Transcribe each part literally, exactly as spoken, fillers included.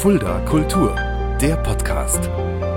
Fulda Kultur, der Podcast.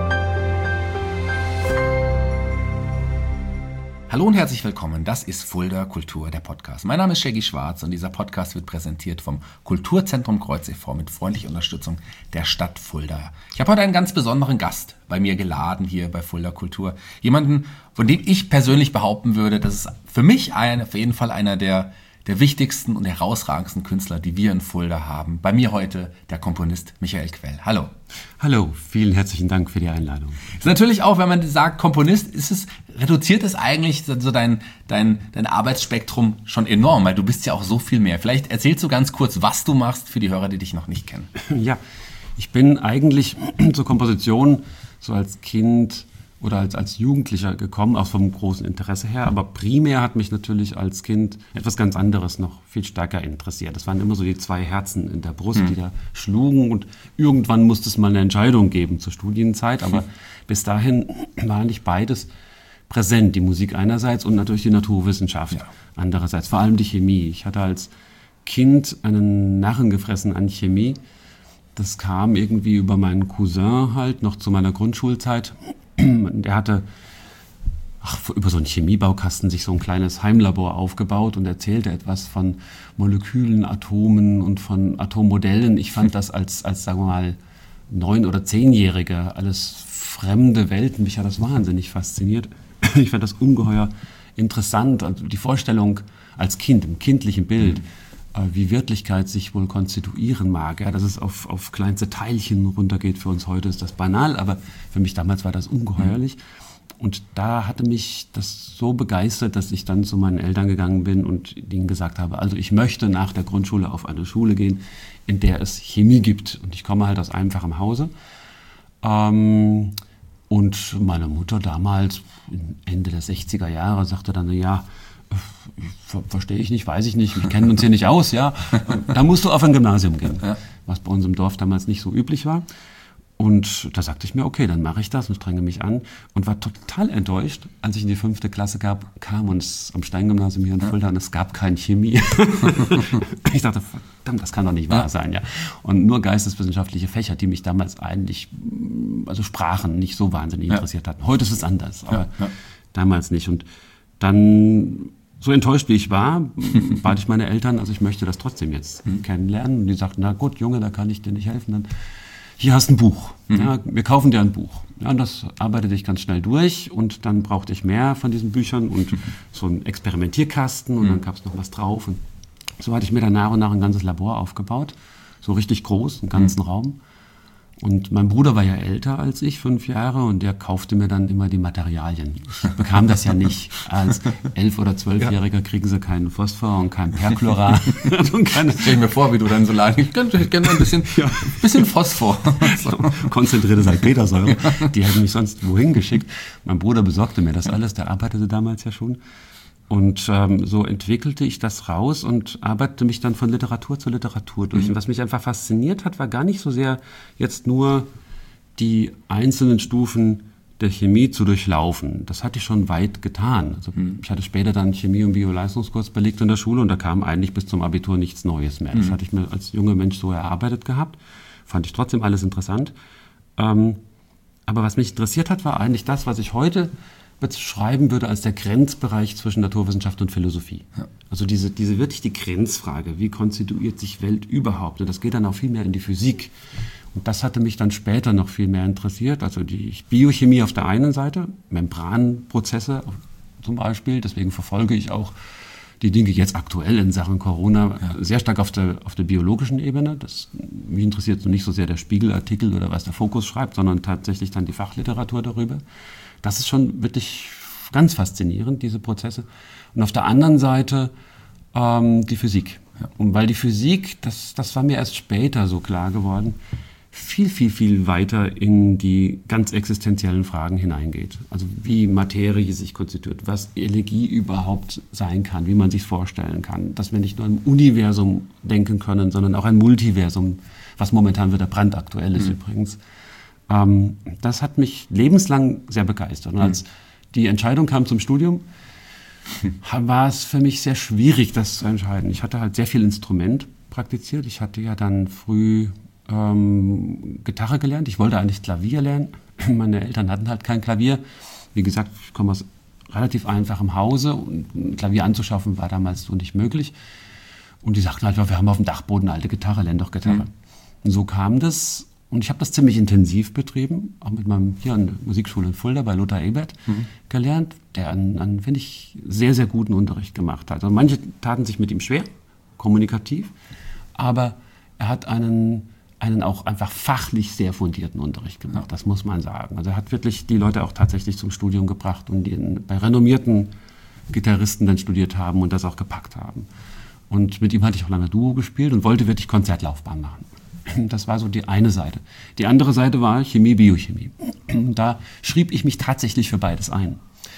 Hallo und herzlich willkommen, das ist Fulda Kultur, der Podcast. Mein Name ist Shaggy Schwarz und dieser Podcast wird präsentiert vom Kulturzentrum Kreuz e V mit freundlicher Unterstützung der Stadt Fulda. Ich habe heute einen ganz besonderen Gast bei mir geladen hier bei Fulda Kultur. Jemanden, von dem ich persönlich behaupten würde, das ist für mich ein, auf jeden Fall einer der der wichtigsten und herausragendsten Künstler, die wir in Fulda haben. Bei mir heute der Komponist Michael Quell. Hallo. Hallo, vielen herzlichen Dank für die Einladung. Ist natürlich auch, wenn man sagt Komponist, ist es, reduziert es eigentlich so dein, dein, dein Arbeitsspektrum schon enorm, weil du bist ja auch so viel mehr. Vielleicht erzählst du ganz kurz, was du machst für die Hörer, die dich noch nicht kennen. Ja, ich bin eigentlich zur Komposition so als Kind oder als, als Jugendlicher gekommen, auch vom großen Interesse her. Aber primär hat mich natürlich als Kind etwas ganz anderes noch viel stärker interessiert. Das waren immer so die zwei Herzen in der Brust, mhm. die da schlugen. Und irgendwann musste es mal eine Entscheidung geben zur Studienzeit. Aber bis dahin war nicht beides präsent. Die Musik einerseits und natürlich die Naturwissenschaft ja. andererseits. Vor allem die Chemie. Ich hatte als Kind einen Narren gefressen an Chemie. Das kam irgendwie über meinen Cousin halt noch zu meiner Grundschulzeit. Der hatte ach, über so einen Chemiebaukasten sich so ein kleines Heimlabor aufgebaut und erzählte etwas von Molekülen, Atomen und von Atommodellen. Ich fand das als, als sagen wir mal, neun- oder zehnjähriger alles fremde Welten. Mich hat das wahnsinnig fasziniert. Ich fand das ungeheuer interessant. Also die Vorstellung als Kind, im kindlichen Bild, mhm. wie Wirklichkeit sich wohl konstituieren mag. Ja, dass es auf, auf kleinste Teilchen runtergeht. Für uns heute ist das banal, aber für mich damals war das ungeheuerlich. Und da hatte mich das so begeistert, dass ich dann zu meinen Eltern gegangen bin und ihnen gesagt habe, also ich möchte nach der Grundschule auf eine Schule gehen, in der es Chemie gibt. Und ich komme halt aus einfachem Hause. Ähm, und meine Mutter damals, Ende der sechziger Jahre, sagte dann, ja, verstehe ich nicht, weiß ich nicht, wir kennen uns hier nicht aus, ja, da musst du auf ein Gymnasium gehen, ja. was bei uns im Dorf damals nicht so üblich war. Und da sagte ich mir, okay, dann mache ich das und strenge mich an und war total enttäuscht, als ich in die fünfte Klasse gab, kam und es am Steingymnasium hier in Fulda und es gab kein Chemie. Ich dachte, verdammt, das kann doch nicht wahr ja. sein, ja. Und nur geisteswissenschaftliche Fächer, die mich damals eigentlich, also Sprachen, nicht so wahnsinnig ja. interessiert hatten. Heute ist es anders, aber ja. Ja. damals nicht. Und dann, so enttäuscht wie ich war, bat ich meine Eltern, also ich möchte das trotzdem jetzt mhm. kennenlernen. Und die sagten, na gut, Junge, da kann ich dir nicht helfen. Dann, hier hast du ein Buch. Mhm. Ja, wir kaufen dir ein Buch. Ja, und das arbeitete ich ganz schnell durch. Und dann brauchte ich mehr von diesen Büchern und mhm. so einen Experimentierkasten. Und mhm. dann gab es noch was drauf. Und so hatte ich mir dann nach und nach ein ganzes Labor aufgebaut. So richtig groß, einen ganzen mhm. Raum. Und mein Bruder war ja älter als ich, fünf Jahre, und der kaufte mir dann immer die Materialien. Ich bekam das ja nicht. Als elf- oder zwölfjähriger kriegen sie keinen Phosphor und kein Perchlorat. Stell ich mir vor, wie du dann so lange, ich könnte gerne ein bisschen, ja. bisschen Phosphor. So. Konzentrierte Salpetersäure. Die hätten mich sonst wohin geschickt. Mein Bruder besorgte mir das alles, der arbeitete damals ja schon. Und ähm, so entwickelte ich das raus und arbeitete mich dann von Literatur zu Literatur durch. Mhm. Und was mich einfach fasziniert hat, war gar nicht so sehr jetzt nur die einzelnen Stufen der Chemie zu durchlaufen. Das hatte ich schon weit getan. Also mhm. ich hatte später dann Chemie- und Bio-Leistungskurs belegt in der Schule und da kam eigentlich bis zum Abitur nichts Neues mehr. Mhm. Das hatte ich mir als junger Mensch so erarbeitet gehabt. Fand ich trotzdem alles interessant. Ähm, aber was mich interessiert hat, war eigentlich das, was ich heute beschreiben würde als der Grenzbereich zwischen Naturwissenschaft und Philosophie. Ja. Also diese, diese wirklich die Grenzfrage, wie konstituiert sich Welt überhaupt? Und das geht dann auch viel mehr in die Physik. Und das hatte mich dann später noch viel mehr interessiert. Also die Biochemie auf der einen Seite, Membranprozesse zum Beispiel. Deswegen verfolge ich auch die Dinge jetzt aktuell in Sachen Corona ja. sehr stark auf der, auf der biologischen Ebene. Das, mich interessiert so nicht so sehr der Spiegelartikel oder was der Fokus schreibt, sondern tatsächlich dann die Fachliteratur darüber. Das ist schon wirklich ganz faszinierend, diese Prozesse. Und auf der anderen Seite ähm, die Physik. Ja. Und weil die Physik, das, das war mir erst später so klar geworden, viel, viel, viel weiter in die ganz existenziellen Fragen hineingeht. Also wie Materie sich konstituiert, was Energie überhaupt sein kann, wie man sich vorstellen kann. Dass wir nicht nur im Universum denken können, sondern auch ein Multiversum, was momentan wieder brandaktuell ist mhm. übrigens. Ähm, das hat mich lebenslang sehr begeistert. Und als die Entscheidung kam zum Studium, war es für mich sehr schwierig, das zu entscheiden. Ich hatte halt sehr viel Instrument praktiziert. Ich hatte ja dann früh ähm, Gitarre gelernt. Ich wollte eigentlich Klavier lernen. Meine Eltern hatten halt kein Klavier. Wie gesagt, ich komme aus relativ einfachem Hause und ein Klavier anzuschaffen war damals so nicht möglich. Und die sagten halt, wir haben auf dem Dachboden eine alte Gitarre, lern doch Gitarre. Mhm. Und so kam das. Und ich habe das ziemlich intensiv betrieben, auch mit meinem hier an der Musikschule in Fulda bei Lothar Ebert mhm. gelernt, der einen, einen finde ich, sehr, sehr guten Unterricht gemacht hat. Also manche taten sich mit ihm schwer, kommunikativ, aber er hat einen, einen auch einfach fachlich sehr fundierten Unterricht gemacht, das muss man sagen. Also er hat wirklich die Leute auch tatsächlich zum Studium gebracht und die in, bei renommierten Gitarristen dann studiert haben und das auch gepackt haben. Und mit ihm hatte ich auch lange Duo gespielt und wollte wirklich Konzertlaufbahn machen. Das war so die eine Seite. Die andere Seite war Chemie, Biochemie. Da schrieb ich mich tatsächlich für beides ein.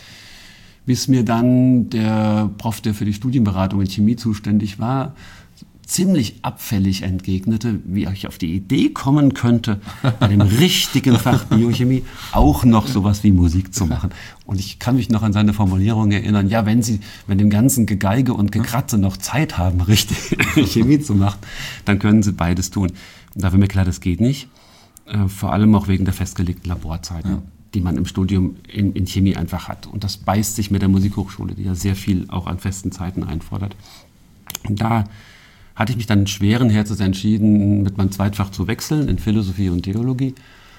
Bis mir dann der Prof, der für die Studienberatung in Chemie zuständig war, ziemlich abfällig entgegnete, wie ich auf die Idee kommen könnte, bei dem richtigen Fach Biochemie auch noch sowas wie Musik zu machen. Und ich kann mich noch an seine Formulierung erinnern, ja, wenn Sie, wenn dem ganzen Gegeige und Gekratze noch Zeit haben, richtig Chemie zu machen, dann können Sie beides tun. Und da war mir klar, das geht nicht, äh, vor allem auch wegen der festgelegten Laborzeiten, ja. die man im Studium in, in Chemie einfach hat. Und das beißt sich mit der Musikhochschule, die ja sehr viel auch an festen Zeiten einfordert. Und da hatte ich mich dann schweren Herzens entschieden, mit meinem Zweitfach zu wechseln in Philosophie und Theologie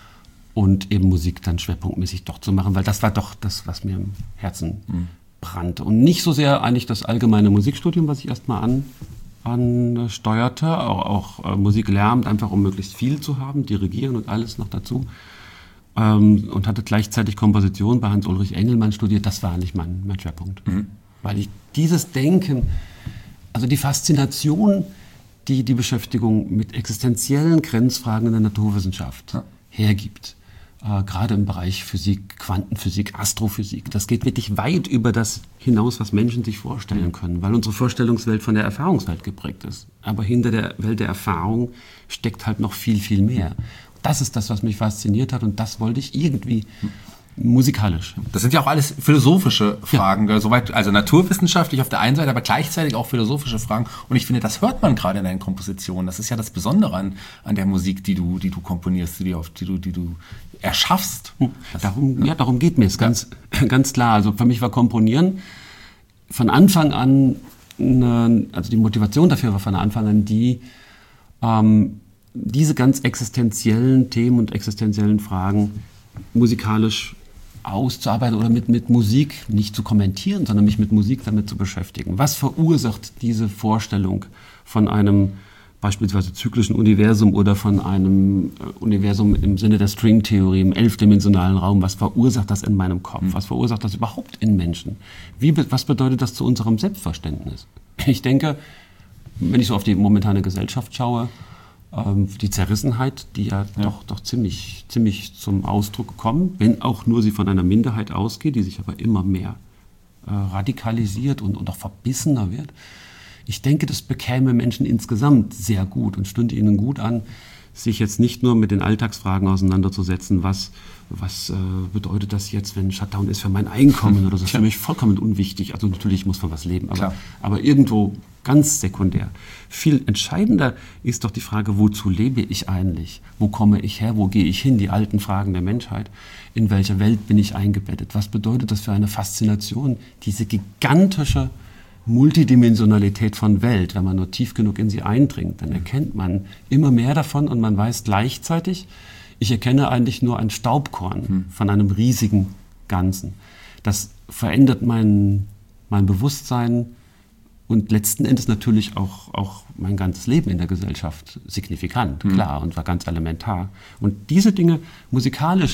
und eben Musik dann schwerpunktmäßig doch zu machen, weil das war doch das, was mir im Herzen mhm. brannte. Und nicht so sehr eigentlich das allgemeine Musikstudium, was ich erstmal an, ansteuerte, auch, auch äh, Musik lernend, einfach um möglichst viel zu haben, dirigieren und alles noch dazu. Ähm, und hatte gleichzeitig Komposition bei Hans-Ulrich Engelmann studiert, das war nicht mein, mein Schwerpunkt. Mhm. Weil ich dieses Denken, also die Faszination, die die Beschäftigung mit existenziellen Grenzfragen in der Naturwissenschaft ja. hergibt, äh, gerade im Bereich Physik, Quantenphysik, Astrophysik, das geht wirklich weit über das hinaus, was Menschen sich vorstellen können, weil unsere Vorstellungswelt von der Erfahrungswelt geprägt ist. Aber hinter der Welt der Erfahrung steckt halt noch viel, viel mehr. Das ist das, was mich fasziniert hat und das wollte ich irgendwie musikalisch. Das sind ja auch alles philosophische Fragen, ja. Soweit, also naturwissenschaftlich auf der einen Seite, aber gleichzeitig auch philosophische Fragen. Und ich finde, das hört man gerade in deinen Kompositionen. Das ist ja das Besondere an, an der Musik, die du, die du komponierst, die du, die du, die du erschaffst. Darum, ja, darum geht mir es ganz, ganz klar. Also für mich war Komponieren von Anfang an, eine, also die Motivation dafür war von Anfang an die, ähm, diese ganz existenziellen Themen und existenziellen Fragen musikalisch auszuarbeiten oder mit, mit Musik nicht zu kommentieren, sondern mich mit Musik damit zu beschäftigen. Was verursacht diese Vorstellung von einem beispielsweise zyklischen Universum oder von einem Universum im Sinne der Stringtheorie, im elfdimensionalen Raum? Was verursacht das in meinem Kopf? Was verursacht das überhaupt in Menschen? Wie, was bedeutet das zu unserem Selbstverständnis? Ich denke, wenn ich so auf die momentane Gesellschaft schaue, die Zerrissenheit, die ja, ja. Doch, doch ziemlich, ziemlich zum Ausdruck kommt, wenn auch nur sie von einer Minderheit ausgeht, die sich aber immer mehr äh, radikalisiert und, und auch verbissener wird. Ich denke, das bekäme Menschen insgesamt sehr gut und stünde ihnen gut an, sich jetzt nicht nur mit den Alltagsfragen auseinanderzusetzen, was, was äh, bedeutet das jetzt, wenn Shutdown ist für mein Einkommen oder so. Das ist für mich vollkommen unwichtig. Also natürlich muss man was leben, aber, aber irgendwo ganz sekundär. Viel entscheidender ist doch die Frage, wozu lebe ich eigentlich? Wo komme ich her? Wo gehe ich hin? Die alten Fragen der Menschheit. In welcher Welt bin ich eingebettet? Was bedeutet das für eine Faszination? Diese gigantische Multidimensionalität von Welt. Wenn man nur tief genug in sie eindringt, dann erkennt man immer mehr davon und man weiß gleichzeitig, ich erkenne eigentlich nur ein Staubkorn hm. von einem riesigen Ganzen. Das verändert mein, mein Bewusstsein und letzten Endes natürlich auch, auch mein ganzes Leben in der Gesellschaft signifikant, mhm. klar, und war ganz elementar. Und diese Dinge musikalisch,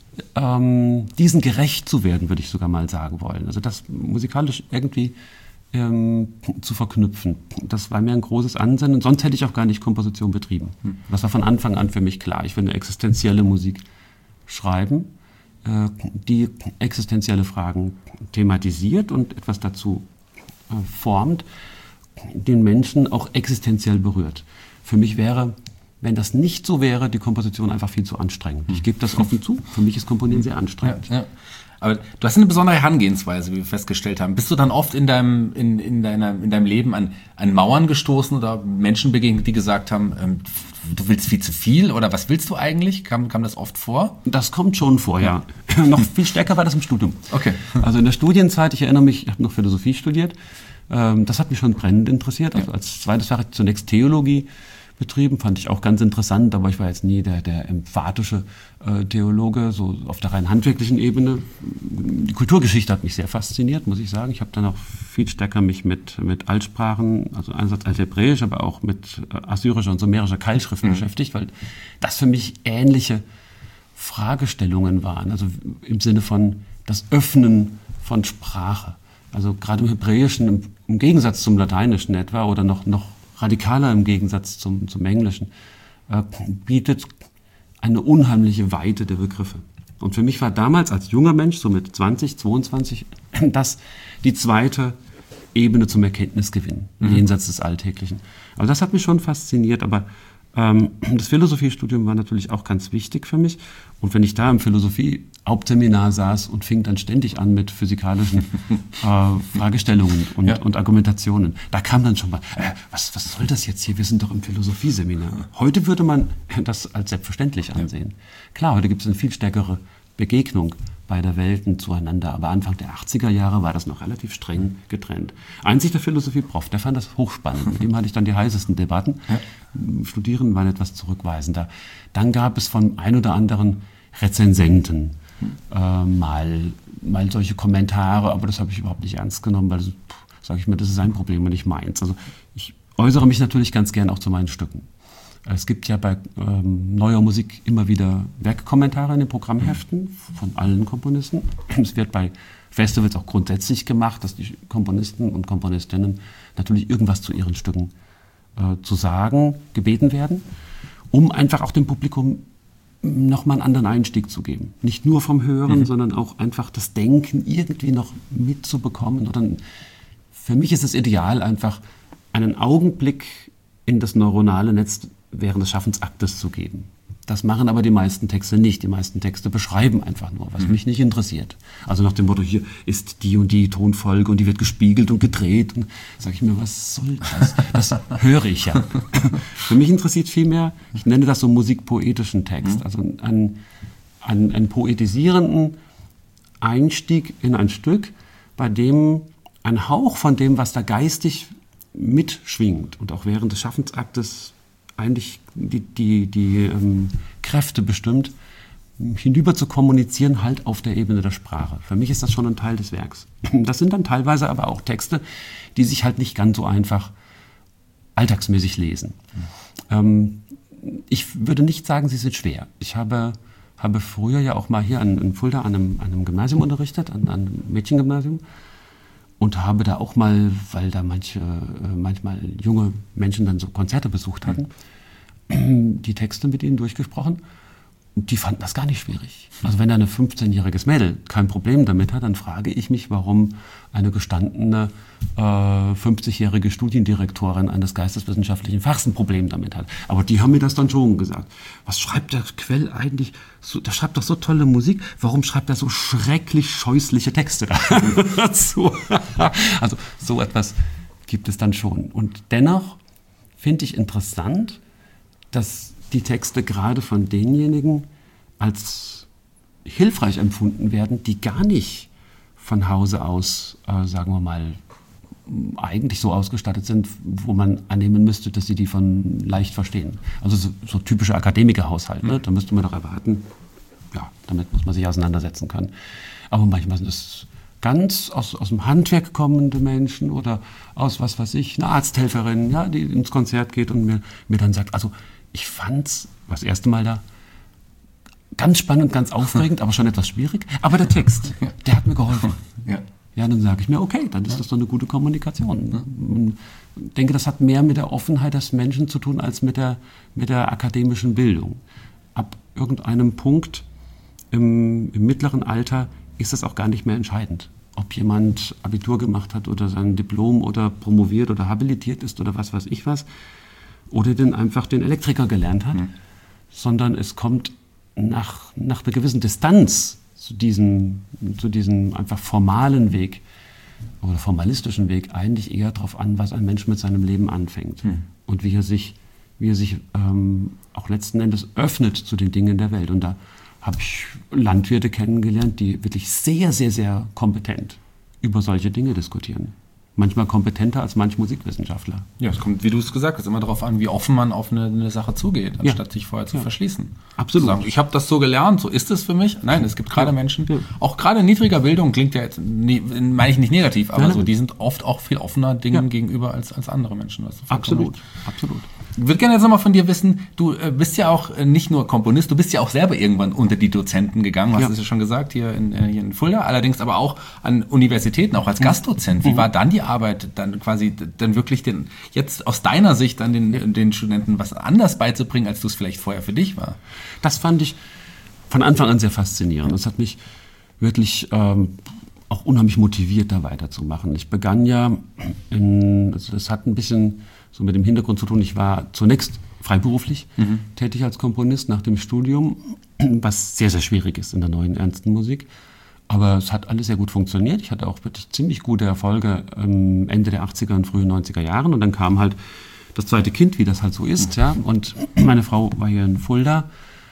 ähm, diesen gerecht zu werden, würde ich sogar mal sagen wollen. Also das musikalisch irgendwie ähm, zu verknüpfen, das war mir ein großes Ansinnen. Und sonst hätte ich auch gar nicht Komposition betrieben. Mhm. Das war von Anfang an für mich klar. Ich will eine existenzielle Musik schreiben, äh, die existenzielle Fragen thematisiert und etwas dazu formt, den Menschen auch existenziell berührt. Für mich wäre wenn das nicht so wäre, die Komposition einfach viel zu anstrengend. Ich gebe das offen zu. Für mich ist Komponieren sehr anstrengend. Ja, ja. Aber du hast eine besondere Herangehensweise, wie wir festgestellt haben. Bist du dann oft in deinem, in, in deiner, in deinem Leben an, an Mauern gestoßen oder Menschen begegnet, die gesagt haben, ähm, du willst viel zu viel oder was willst du eigentlich? Kam, kam das oft vor? Das kommt schon vor, ja. ja. Noch viel stärker war das im Studium. Okay. Also in der Studienzeit, ich erinnere mich, ich habe noch Philosophie studiert. Ähm, das hat mich schon brennend interessiert. Also als zweites Fach zunächst Theologie betrieben, fand ich auch ganz interessant, aber ich war jetzt nie der, der emphatische äh, Theologe, so auf der rein handwerklichen Ebene. Die Kulturgeschichte hat mich sehr fasziniert, muss ich sagen. Ich habe dann auch viel stärker mich mit, mit Altsprachen, also einerseits Althebräisch, aber auch mit äh, assyrischer und sumerischer Keilschrift mhm. beschäftigt, weil das für mich ähnliche Fragestellungen waren, also im Sinne von das Öffnen von Sprache. Also gerade im Hebräischen, im, im Gegensatz zum Lateinischen etwa, oder noch, noch radikaler im Gegensatz zum, zum Englischen, äh, bietet eine unheimliche Weite der Begriffe. Und für mich war damals als junger Mensch, so mit zwanzig, zweiundzwanzig, das die zweite Ebene zum Erkenntnisgewinn, mhm. jenseits des Alltäglichen. Also das hat mich schon fasziniert, aber ähm, das Philosophiestudium war natürlich auch ganz wichtig für mich. Und wenn ich da im Philosophie-Hauptseminar saß und fing dann ständig an mit physikalischen äh, Fragestellungen und, ja. und Argumentationen, da kam dann schon mal, äh, was, was soll das jetzt hier? Wir sind doch im Philosophieseminar. Heute würde man das als selbstverständlich ansehen. Ja. Klar, heute gibt es eine viel stärkere Begegnung beider Welten zueinander. Aber Anfang der achtziger Jahre war das noch relativ streng getrennt. Einzig der Philosophie-Prof, der fand das hochspannend. Mit dem hatte ich dann die heißesten Debatten. Ja. Studierenden waren etwas zurückweisender. Dann gab es von ein oder anderen Rezensenten äh, mal, mal solche Kommentare, aber das habe ich überhaupt nicht ernst genommen, weil, sage ich mir, das ist sein Problem und nicht meins. Also ich äußere mich natürlich ganz gern auch zu meinen Stücken. Es gibt ja bei ähm, neuer Musik immer wieder Werkkommentare in den Programmheften von allen Komponisten. Es wird bei Festivals auch grundsätzlich gemacht, dass die Komponisten und Komponistinnen natürlich irgendwas zu ihren Stücken äh, zu sagen gebeten werden, um einfach auch dem Publikum nochmal einen anderen Einstieg zu geben. Nicht nur vom Hören, mhm. sondern auch einfach das Denken irgendwie noch mitzubekommen. Oder für mich ist es ideal, einfach einen Augenblick in das neuronale Netz während des Schaffensaktes zu geben. Das machen aber die meisten Texte nicht. Die meisten Texte beschreiben einfach nur, was mhm. mich nicht interessiert. Also nach dem Motto, hier ist die und die Tonfolge und die wird gespiegelt und gedreht. Und sage ich mir, was soll das? Das höre ich ja. Für mich interessiert vielmehr, ich nenne das so musikpoetischen Text, mhm. also einen, einen, einen poetisierenden Einstieg in ein Stück, bei dem ein Hauch von dem, was da geistig mitschwingt und auch während des Schaffensaktes eigentlich die, die, die ähm, Kräfte bestimmt, hinüber zu kommunizieren, halt auf der Ebene der Sprache. Für mich ist das schon ein Teil des Werks. Das sind dann teilweise aber auch Texte, die sich halt nicht ganz so einfach alltagsmäßig lesen. Ähm, ich würde nicht sagen, sie sind schwer. Ich habe, habe früher ja auch mal hier an, in Fulda an einem, an einem Gymnasium unterrichtet, an, an einem Mädchengymnasium. Und habe da auch mal, weil da manche, manchmal junge Menschen dann so Konzerte besucht hatten, die Texte mit ihnen durchgesprochen. Und die fanden das gar nicht schwierig. Also wenn da ein fünfzehnjähriges Mädel kein Problem damit hat, dann frage ich mich, warum eine gestandene äh, fünfzigjährige Studiendirektorin eines geisteswissenschaftlichen Fachs ein Problem damit hat. Aber die haben mir das dann schon gesagt. Was schreibt der Quell eigentlich? So, der schreibt doch so tolle Musik. Warum schreibt er so schrecklich scheußliche Texte dazu? Also so etwas gibt es dann schon. Und dennoch finde ich interessant, dass die Texte gerade von denjenigen als hilfreich empfunden werden, die gar nicht von Hause aus, äh, sagen wir mal, eigentlich so ausgestattet sind, wo man annehmen müsste, dass sie die von leicht verstehen. Also so, so typischer Akademikerhaushalt, ne? Da müsste man doch erwarten, ja, damit muss man sich auseinandersetzen können. Aber manchmal sind es ganz aus, aus dem Handwerk kommende Menschen oder aus, was weiß ich, eine Arzthelferin, ja, die ins Konzert geht und mir, mir dann sagt, also ich fand's das erste Mal da ganz spannend, ganz aufregend, aber schon etwas schwierig. Aber der Text, der hat mir geholfen. Ja, ja, dann sage ich mir, okay, dann ist das doch eine gute Kommunikation. Ich denke, das hat mehr mit der Offenheit des Menschen zu tun, als mit der, mit der akademischen Bildung. Ab irgendeinem Punkt im, im mittleren Alter ist das auch gar nicht mehr entscheidend. Ob jemand Abitur gemacht hat oder sein Diplom oder promoviert oder habilitiert ist oder was weiß ich was. oder den einfach den Elektriker gelernt hat, mhm. sondern es kommt nach, nach einer gewissen Distanz zu diesem, zu diesem einfach formalen Weg oder formalistischen Weg eigentlich eher darauf an, was ein Mensch mit seinem Leben anfängt mhm. und wie er sich, wie er sich ähm, auch letzten Endes öffnet zu den Dingen der Welt. Und da habe ich Landwirte kennengelernt, die wirklich sehr, sehr, sehr kompetent über solche Dinge diskutieren. Manchmal kompetenter als manch Musikwissenschaftler. Ja, es kommt, wie du es gesagt hast, immer darauf an, wie offen man auf eine, eine Sache zugeht, anstatt ja. sich vorher zu ja. verschließen. Absolut. Zu sagen, ich habe das so gelernt, so ist es für mich. Nein, es gibt gerade ja. Menschen, ja. auch gerade in niedriger Bildung, klingt ja jetzt, ne, meine ich nicht negativ, aber ja, so, die sind oft auch viel offener Dingen ja. gegenüber als, als andere Menschen. Absolut, absolut. Ich würde gerne jetzt nochmal von dir wissen, du äh, bist ja auch äh, nicht nur Komponist, du bist ja auch selber irgendwann unter die Dozenten gegangen, hast ja. du ja schon gesagt, hier in, äh, hier in Fulda, allerdings aber auch an Universitäten, auch als mhm. Gastdozent. Wie mhm. war dann die Arbeit, dann quasi dann wirklich den, jetzt aus deiner Sicht dann den, ja. den Studenten was anders beizubringen, als du es vielleicht vorher für dich war? Das fand ich von Anfang an sehr faszinierend. Das hat mich wirklich ähm, auch unheimlich motiviert, da weiterzumachen. Ich begann ja, in, also das hat ein bisschen so mit dem Hintergrund zu tun, ich war zunächst freiberuflich mhm. tätig als Komponist nach dem Studium, was sehr, sehr schwierig ist in der neuen ernsten Musik. Aber es hat alles sehr gut funktioniert. Ich hatte auch wirklich ziemlich gute Erfolge ähm, Ende der achtziger und frühen neunziger Jahren. Und dann kam halt das zweite Kind, wie das halt so ist. Mhm. Ja. Und meine Frau war hier in Fulda.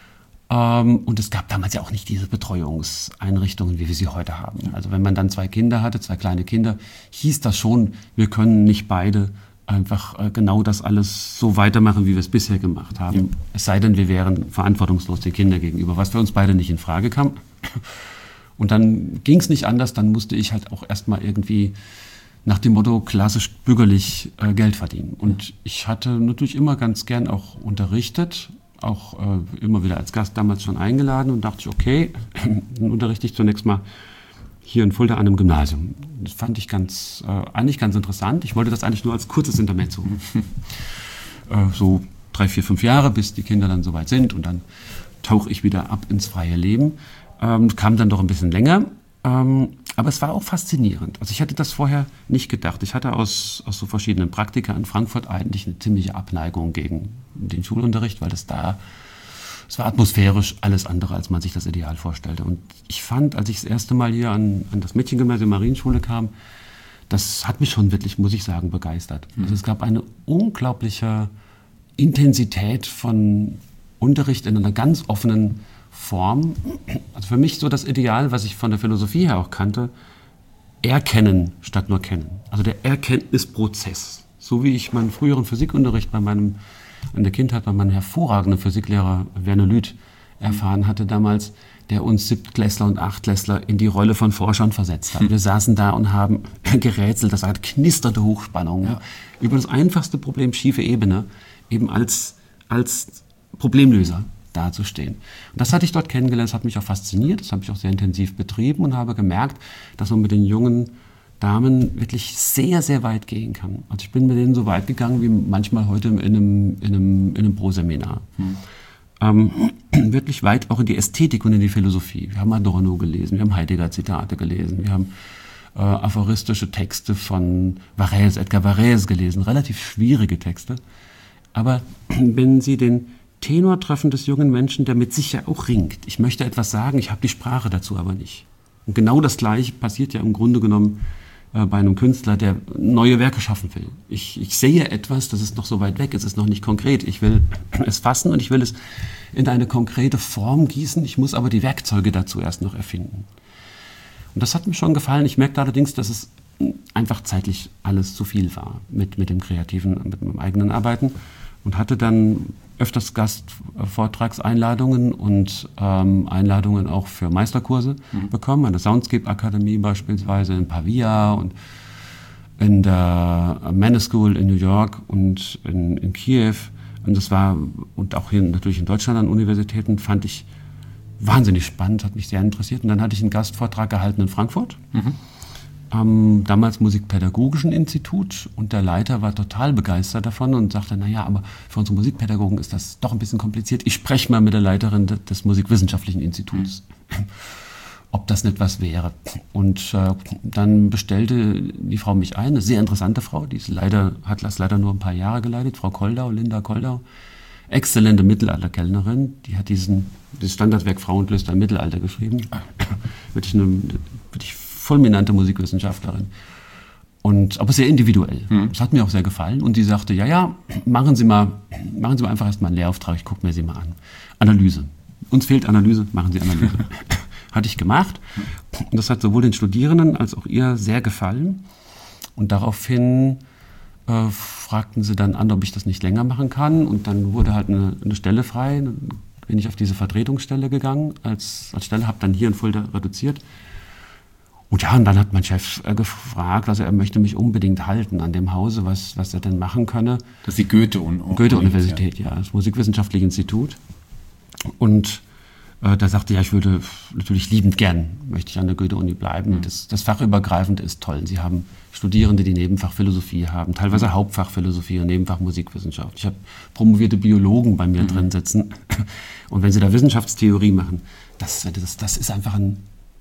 Ähm, und es gab damals ja auch nicht diese Betreuungseinrichtungen, wie wir sie heute haben. Also wenn man dann zwei Kinder hatte, zwei kleine Kinder, hieß das schon, wir können nicht beide einfach äh, genau das alles so weitermachen, wie wir es bisher gemacht haben. Ja. Es sei denn, wir wären verantwortungslos den Kindern gegenüber, was für uns beide nicht in Frage kam. Und dann ging es nicht anders, dann musste ich halt auch erstmal irgendwie nach dem Motto klassisch bürgerlich äh, Geld verdienen. Und ich hatte natürlich immer ganz gern auch unterrichtet, auch äh, immer wieder als Gast damals schon eingeladen und dachte ich, okay, dann unterrichte ich zunächst mal hier in Fulda an einem Gymnasium. Das fand ich ganz, äh, eigentlich ganz interessant. Ich wollte das eigentlich nur als kurzes Intermezzo. äh, so drei, vier, fünf Jahre, bis die Kinder dann soweit sind und dann tauche ich wieder ab ins freie Leben. Ähm, kam dann doch ein bisschen länger, ähm, aber es war auch faszinierend. Also ich hatte das vorher nicht gedacht. Ich hatte aus, aus so verschiedenen Praktika in Frankfurt eigentlich eine ziemliche Abneigung gegen den Schulunterricht, weil das da, es war atmosphärisch alles andere, als man sich das Ideal vorstellte. Und ich fand, als ich das erste Mal hier an, an das Mädchengymnasium Marienschule kam, das hat mich schon wirklich, muss ich sagen, begeistert. Mhm. Also es gab eine unglaubliche Intensität von Unterricht in einer ganz offenen Form. Also für mich so das Ideal, was ich von der Philosophie her auch kannte, erkennen statt nur kennen. Also der Erkenntnisprozess. So wie ich meinen früheren Physikunterricht bei meinem, in der Kindheit bei meinem hervorragenden Physiklehrer Werner Lüth erfahren hatte damals, der uns Siebtklässler und Achtklässler in die Rolle von Forschern versetzt hat. Wir saßen da und haben gerätselt, das hat knisterte Hochspannung, ja. über das einfachste Problem schiefe Ebene, eben als, als Problemlöser dazustehen. Und das hatte ich dort kennengelernt, das hat mich auch fasziniert, das habe ich auch sehr intensiv betrieben und habe gemerkt, dass man mit den jungen Damen wirklich sehr, sehr weit gehen kann. Also ich bin mit denen so weit gegangen wie manchmal heute in einem, in einem, in einem Pro-Seminar. Hm. Ähm, wirklich weit auch in die Ästhetik und in die Philosophie. Wir haben Adorno gelesen, wir haben Heidegger-Zitate gelesen, wir haben äh, aphoristische Texte von Varese, Edgar Varese gelesen, relativ schwierige Texte. Aber wenn Sie den Tenor treffen des jungen Menschen, der mit sich ja auch ringt. Ich möchte etwas sagen, ich habe die Sprache dazu aber nicht. Und genau das Gleiche passiert ja im Grunde genommen äh, bei einem Künstler, der neue Werke schaffen will. Ich, ich sehe etwas, das ist noch so weit weg, es ist noch nicht konkret. Ich will es fassen und ich will es in eine konkrete Form gießen. Ich muss aber die Werkzeuge dazu erst noch erfinden. Und das hat mir schon gefallen. Ich merkte allerdings, dass es einfach zeitlich alles zu viel war mit, mit dem kreativen, mit meinem eigenen Arbeiten und hatte dann öfters Gastvortragseinladungen und ähm, Einladungen auch für Meisterkurse mhm. bekommen, an der Soundscape Akademie beispielsweise in Pavia und in der Manor School in New York und in, in Kiew. Und das war, und auch hier natürlich in Deutschland an Universitäten, fand ich wahnsinnig spannend, hat mich sehr interessiert. Und dann hatte ich einen Gastvortrag gehalten in Frankfurt. Mhm. Am damals Musikpädagogischen Institut und der Leiter war total begeistert davon und sagte, naja, aber für unsere Musikpädagogen ist das doch ein bisschen kompliziert. Ich spreche mal mit der Leiterin des Musikwissenschaftlichen Instituts. Mhm. ob das nicht was wäre. Und äh, dann bestellte die Frau mich ein, eine sehr interessante Frau, die ist leider, hat das leider nur ein paar Jahre geleitet, Frau Koldau, Linda Koldau. Exzellente Mittelalterkellnerin, die hat diesen, das Standardwerk Frauenklöster im Mittelalter geschrieben. Wirklich eine wirklich fulminante Musikwissenschaftlerin. Und, aber sehr individuell. Mhm. Das hat mir auch sehr gefallen. Und sie sagte, ja, ja, machen Sie mal, machen Sie mal einfach erstmal einen Lehrauftrag, ich gucke mir Sie mal an. Analyse. Uns fehlt Analyse, machen Sie Analyse. Hatte ich gemacht. Und das hat sowohl den Studierenden als auch ihr sehr gefallen. Und daraufhin äh, fragten sie dann an, ob ich das nicht länger machen kann. Und dann wurde halt eine, eine Stelle frei. Dann bin ich auf diese Vertretungsstelle gegangen als, als Stelle, habe dann hier in Fulda reduziert. Und ja, und dann hat mein Chef äh, gefragt, also er möchte mich unbedingt halten an dem Hause, was, was er denn machen könne. Das ist die Goethe-Universität. Goethe-Universität, ja, das Musikwissenschaftliche Institut. Und äh, da sagte er, ja, ich würde natürlich liebend gern, möchte ich an der Goethe-Uni bleiben. Mhm. Das, das Fachübergreifende ist toll. Sie haben Studierende, die Nebenfach Philosophie haben, teilweise mhm. Hauptfach Philosophie und Nebenfach Musikwissenschaft. Ich habe promovierte Biologen bei mir mhm. drin sitzen. Und wenn sie da Wissenschaftstheorie machen, das, das, das ist einfach ein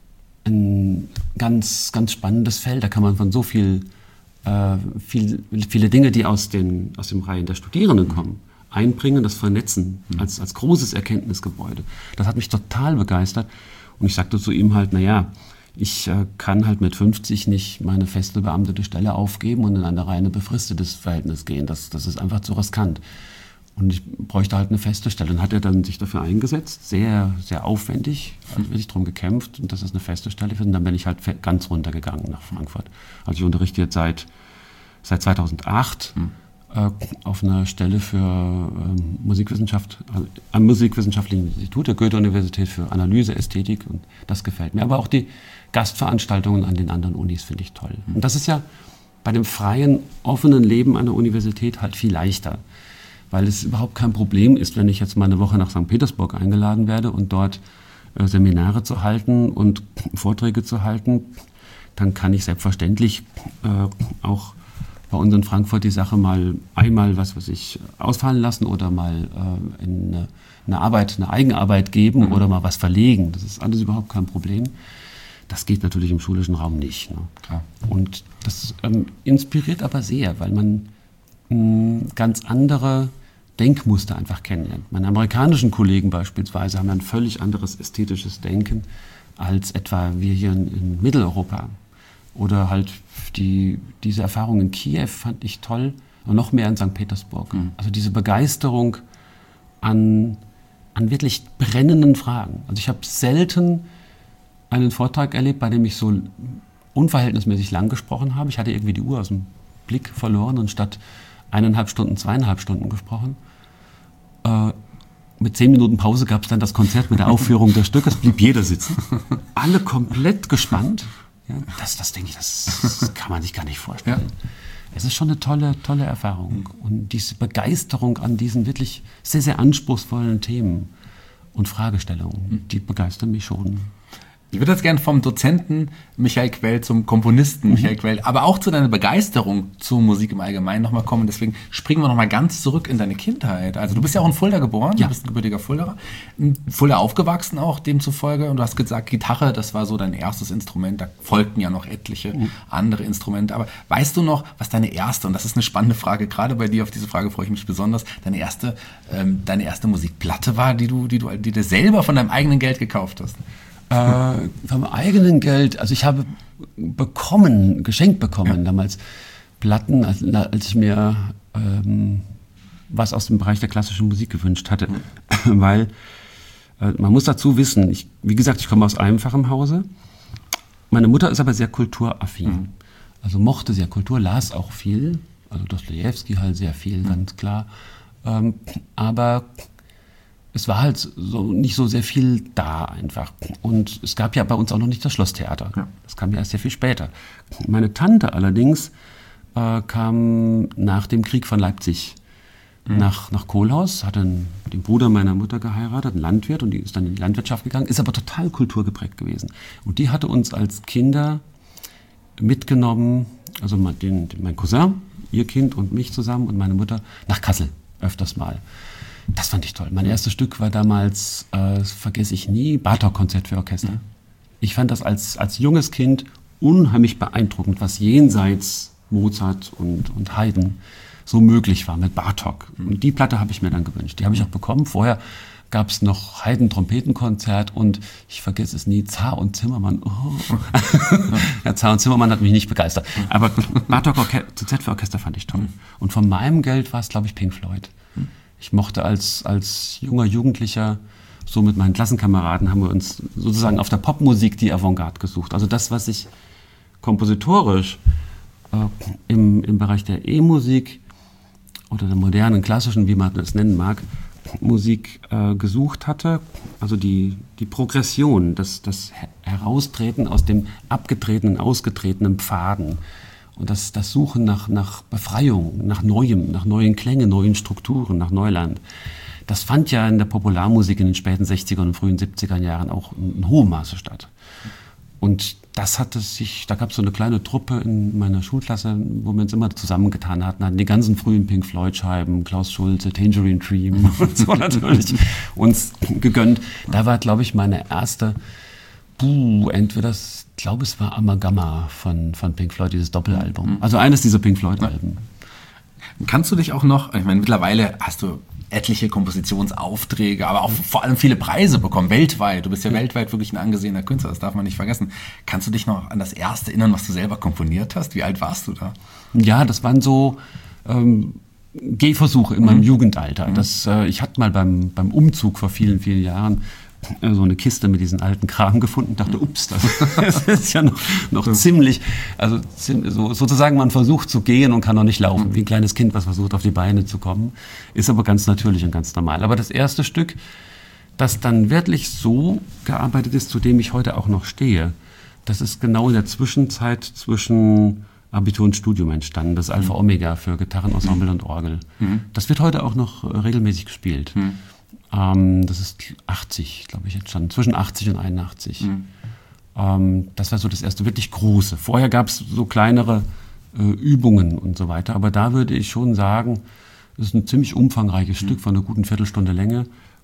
ein ganz, ganz spannendes Feld. Da kann man von so viel, äh, viel viele Dinge, die aus den, aus den Reihen der Studierenden kommen, einbringen, das vernetzen als, als großes Erkenntnisgebäude. Das hat mich total begeistert. Und ich sagte zu ihm halt, naja, ich äh, kann halt mit fünfzig nicht meine feste beamtete Stelle aufgeben und in ein reine befristetes Verhältnis gehen. Das, das ist einfach zu riskant. Und ich bräuchte halt eine feste Stelle. Und hat er dann sich dafür eingesetzt, sehr, sehr aufwendig, hat wirklich darum gekämpft, und dass es eine feste Stelle wird. Und dann bin ich halt ganz runtergegangen nach Frankfurt. Also ich unterrichte jetzt seit, seit zweitausendacht mhm. äh, auf einer Stelle für ähm, Musikwissenschaft, also am Musikwissenschaftlichen Institut der Goethe-Universität für Analyse, Ästhetik. Und das gefällt mir. Aber auch die Gastveranstaltungen an den anderen Unis finde ich toll. Und das ist ja bei dem freien, offenen Leben an der Universität halt viel leichter. Weil es überhaupt kein Problem ist, wenn ich jetzt mal eine Woche nach Sankt Petersburg eingeladen werde und dort äh, Seminare zu halten und Vorträge zu halten, dann kann ich selbstverständlich äh, auch bei uns in Frankfurt die Sache mal einmal, was weiß ich, ausfallen lassen oder mal äh, in eine, eine Arbeit, eine Eigenarbeit geben mhm. oder mal was verlegen. Das ist alles überhaupt kein Problem. Das geht natürlich im schulischen Raum nicht. Ne? Klar. Und das ähm, inspiriert aber sehr, weil man mh, ganz andere Denkmuster einfach kennenlernt. Meine amerikanischen Kollegen beispielsweise haben ein völlig anderes ästhetisches Denken als etwa wir hier in, in Mitteleuropa. Oder halt die, diese Erfahrung in Kiew fand ich toll und noch mehr in Sankt Petersburg. Mhm. Also diese Begeisterung an, an wirklich brennenden Fragen. Also ich habe selten einen Vortrag erlebt, bei dem ich so unverhältnismäßig lang gesprochen habe. Ich hatte irgendwie die Uhr aus dem Blick verloren und statt eineinhalb Stunden, zweieinhalb Stunden gesprochen. Äh, mit zehn Minuten Pause gab es dann das Konzert mit der Aufführung des Stückes, blieb jeder sitzen. Alle komplett gespannt. Ja, das, das denke ich, das kann man sich gar nicht vorstellen. Ja. Es ist schon eine tolle, tolle Erfahrung. Und diese Begeisterung an diesen wirklich sehr, sehr anspruchsvollen Themen und Fragestellungen, die begeistern mich schon. Ich würde jetzt gerne vom Dozenten Michael Quell zum Komponisten Michael Quell, aber auch zu deiner Begeisterung zur Musik im Allgemeinen nochmal kommen. Deswegen springen wir nochmal ganz zurück in deine Kindheit. Also du bist ja auch in Fulda geboren, ja. Du bist ein gebürtiger Fuldaer. In Fulda aufgewachsen auch demzufolge. Und du hast gesagt, Gitarre, das war so dein erstes Instrument. Da folgten ja noch etliche mhm. andere Instrumente. Aber weißt du noch, was deine erste, und das ist eine spannende Frage, gerade bei dir, auf diese Frage freue ich mich besonders, deine erste, ähm, deine erste Musikplatte war, die du, die du, die du selber von deinem eigenen Geld gekauft hast? Äh, vom eigenen Geld, also ich habe bekommen, geschenkt bekommen ja. damals Platten, als, als ich mir ähm, was aus dem Bereich der klassischen Musik gewünscht hatte. Mhm. Weil äh, man muss dazu wissen, ich, wie gesagt, ich komme aus einfachem Hause. Meine Mutter ist aber sehr kulturaffin. Mhm. Also mochte sehr Kultur, las auch viel. Also Dostojewski halt sehr viel, mhm. ganz klar. Ähm, aber es war halt so nicht so sehr viel da einfach. Und es gab ja bei uns auch noch nicht das Schlosstheater. Ja. Das kam ja erst sehr viel später. Meine Tante allerdings äh, kam nach dem Krieg von Leipzig mhm. nach, nach Kohlhaas, hat dann den Bruder meiner Mutter geheiratet, einen Landwirt, und die ist dann in die Landwirtschaft gegangen, ist aber total kulturgeprägt gewesen. Und die hatte uns als Kinder mitgenommen, also mein, den, mein Cousin, ihr Kind und mich zusammen und meine Mutter, nach Kassel öfters mal. Das fand ich toll. Mein erstes Stück war damals, äh, das vergesse ich nie, Bartók-Konzert für Orchester. ich fand das als, als junges Kind unheimlich beeindruckend, was jenseits Mozart und, und Haydn so möglich war mit Bartók. Und die Platte habe ich mir dann gewünscht. Die habe ich auch bekommen. Vorher gab es noch Haydn-Trompetenkonzert und ich vergesse es nie, Zar und Zimmermann. Oh. Ja, Zar und Zimmermann hat mich nicht begeistert. Aber Bartók zu Z für Orchester fand ich toll. Und von meinem Geld war es, glaube ich, Pink Floyd. Ich mochte als, als junger Jugendlicher, so mit meinen Klassenkameraden, haben wir uns sozusagen auf der Popmusik die Avantgarde gesucht. Also das, was ich kompositorisch äh, im, im Bereich der E-Musik oder der modernen, klassischen, wie man das nennen mag, Musik äh, gesucht hatte, also die, die Progression, das, das Heraustreten aus dem abgetretenen, ausgetretenen Pfaden und das, das Suchen nach, nach Befreiung, nach Neuem, nach neuen Klängen, neuen Strukturen, nach Neuland. Das fand ja in der Popularmusik in den späten sechziger und frühen siebziger Jahren auch in, in hohem Maße statt. Und das hatte sich, da gab es so eine kleine Truppe in meiner Schulklasse, wo wir uns immer zusammengetan hatten, hatten die ganzen frühen Pink Floyd Scheiben, Klaus Schulze, Tangerine Dream und so natürlich uns gegönnt. Da war, glaube ich, meine erste, buh, entweder das, ich glaube, es war Amalgama von, von Pink Floyd, dieses Doppelalbum. Also eines dieser Pink Floyd Alben. Kannst du dich auch noch, ich meine, mittlerweile hast du etliche Kompositionsaufträge, aber auch vor allem viele Preise bekommen, weltweit. Du bist ja, ja weltweit wirklich ein angesehener Künstler, das darf man nicht vergessen. Kannst du dich noch an das erste erinnern, was du selber komponiert hast? Wie alt warst du da? Ja, das waren so ähm, Gehversuche in meinem mhm. Jugendalter. Das, äh, ich hatte mal beim, beim Umzug vor vielen, vielen Jahren äh, so eine Kiste mit diesen alten Kram gefunden und dachte, ups, das, das ist ja noch, noch ziemlich, also so, sozusagen man versucht zu gehen und kann noch nicht laufen, wie ein kleines Kind, was versucht auf die Beine zu kommen, ist aber ganz natürlich und ganz normal. Aber das erste Stück, das dann wirklich so gearbeitet ist, zu dem ich heute auch noch stehe, das ist genau in der Zwischenzeit zwischen Abitur und Studium entstanden, das Alpha Omega für Gitarrenensemble mhm. und Orgel. Mhm. Das wird heute auch noch regelmäßig gespielt. Mhm. Ähm, das ist achtzig, glaube ich, entstanden, zwischen achtzig und einundachtzig. Mhm. Ähm, das war so das erste wirklich große. Vorher gab es so kleinere äh, Übungen und so weiter, aber da würde ich schon sagen, das ist ein ziemlich umfangreiches mhm. Stück von einer guten Viertelstunde Länge.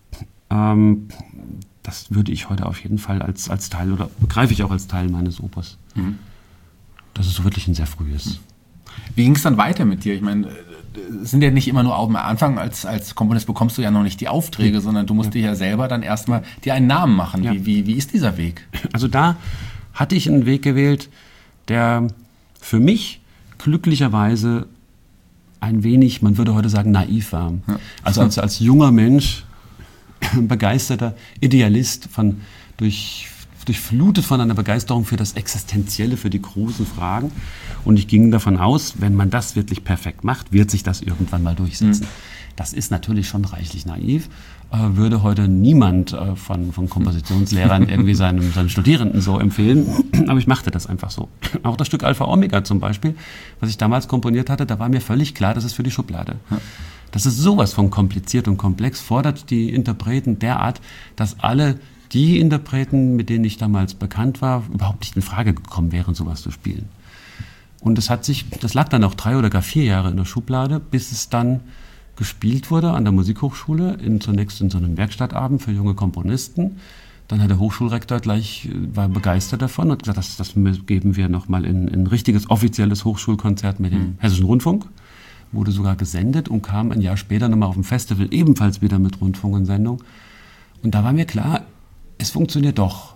Ähm, das würde ich heute auf jeden Fall als, als Teil, oder begreife ich auch als Teil meines Opus. Mhm. Das ist so wirklich ein sehr frühes. Wie ging es dann weiter mit dir? Ich meine, es sind ja nicht immer nur am Anfang, als, als Komponist bekommst du ja noch nicht die Aufträge, ja. sondern du musst ja. dir ja selber dann erstmal dir einen Namen machen. Ja. Wie, wie, wie ist dieser Weg? Also da hatte ich einen Weg gewählt, der für mich glücklicherweise ein wenig, man würde heute sagen, naiv war. Ja. Also als, als junger Mensch, begeisterter Idealist, von, durch, durchflutet von einer Begeisterung für das Existenzielle, für die großen Fragen. Und ich ging davon aus, wenn man das wirklich perfekt macht, wird sich das irgendwann mal durchsetzen. Mhm. Das ist natürlich schon reichlich naiv. Äh, würde heute niemand äh, von, von Kompositionslehrern irgendwie seinen, seinen Studierenden so empfehlen. Aber ich machte das einfach so. Auch das Stück Alpha Omega zum Beispiel, was ich damals komponiert hatte, da war mir völlig klar, das ist für die Schublade. Ja. Das ist sowas von kompliziert und komplex, fordert die Interpreten derart, dass alle die Interpreten, mit denen ich damals bekannt war, überhaupt nicht in Frage gekommen wären, sowas zu spielen. Und das hat sich, das lag dann auch drei oder gar vier Jahre in der Schublade, bis es dann gespielt wurde an der Musikhochschule, in, zunächst in so einem Werkstattabend für junge Komponisten. Dann hat der Hochschulrektor gleich, war begeistert davon und gesagt, das, das geben wir nochmal in, in ein richtiges offizielles Hochschulkonzert mit dem mhm. Hessischen Rundfunk. Wurde sogar gesendet und kam ein Jahr später nochmal auf dem Festival, ebenfalls wieder mit Rundfunk und Sendung. Und da war mir klar, es funktioniert doch.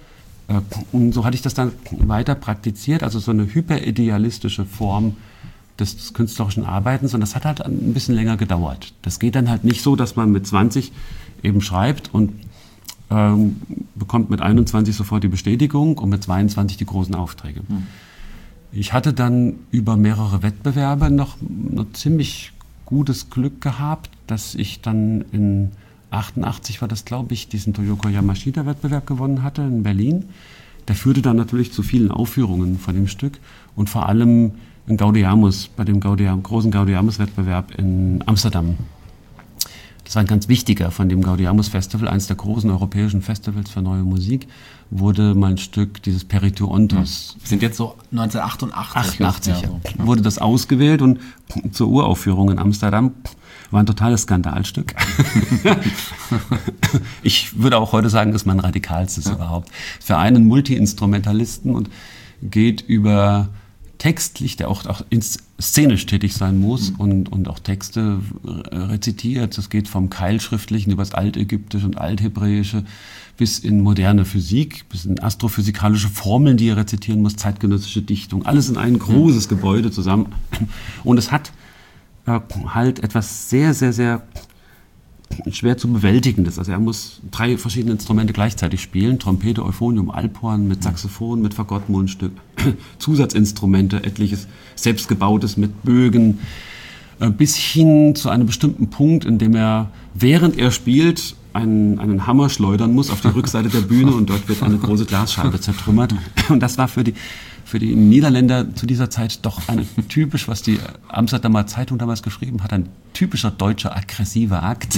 Und so hatte ich das dann weiter praktiziert, also so eine hyperidealistische Form des, des künstlerischen Arbeitens. Und das hat halt ein bisschen länger gedauert. Das geht dann halt nicht so, dass man mit zwanzig eben schreibt und ähm, bekommt mit einundzwanzig sofort die Bestätigung und mit zweiundzwanzig die großen Aufträge. Mhm. Ich hatte dann über mehrere Wettbewerbe noch ein ziemlich gutes Glück gehabt, dass ich dann in achtundachtzig war das, glaube ich, diesen Toyoko Yamashita-Wettbewerb gewonnen hatte in Berlin. Der führte dann natürlich zu vielen Aufführungen von dem Stück und vor allem in Gaudeamus, bei dem Gaudeam, großen Gaudeamus-Wettbewerb in Amsterdam. Das war ein ganz wichtiger von dem Gaudeamus-Festival, eines der großen europäischen Festivals für neue Musik, wurde mein Stück, dieses Perituontos. Wir sind jetzt so neunzehnhundertachtundachtzig. achtundachtzig, ja, so. Wurde das ausgewählt und zur Uraufführung in Amsterdam war ein totales Skandalstück. Ich würde auch heute sagen, ist mein radikalstes ja. überhaupt. Für einen Multi-Instrumentalisten und geht über textlich, der auch, auch szenisch tätig sein muss mhm. und, und auch Texte rezitiert. Es geht vom Keilschriftlichen über das Altägyptische und Althebräische bis in moderne Physik, bis in astrophysikalische Formeln, die er rezitieren muss, zeitgenössische Dichtung. Alles in ein großes mhm. Gebäude zusammen. Und es hat äh, halt etwas sehr, sehr, sehr schwer zu bewältigendes. Also er muss drei verschiedene Instrumente gleichzeitig spielen. Trompete, Euphonium, Alphorn mit Saxophon, mit Fagottmundstück, Zusatzinstrumente, etliches selbstgebautes mit Bögen, bis hin zu einem bestimmten Punkt, in dem er, während er spielt, einen, einen Hammer schleudern muss auf die Rückseite der Bühne und dort wird eine große Glasscheibe zertrümmert. Und das war für die für die Niederländer zu dieser Zeit doch eine typisch, was die Amsterdamer Zeitung damals geschrieben hat, ein typischer deutscher aggressiver Akt.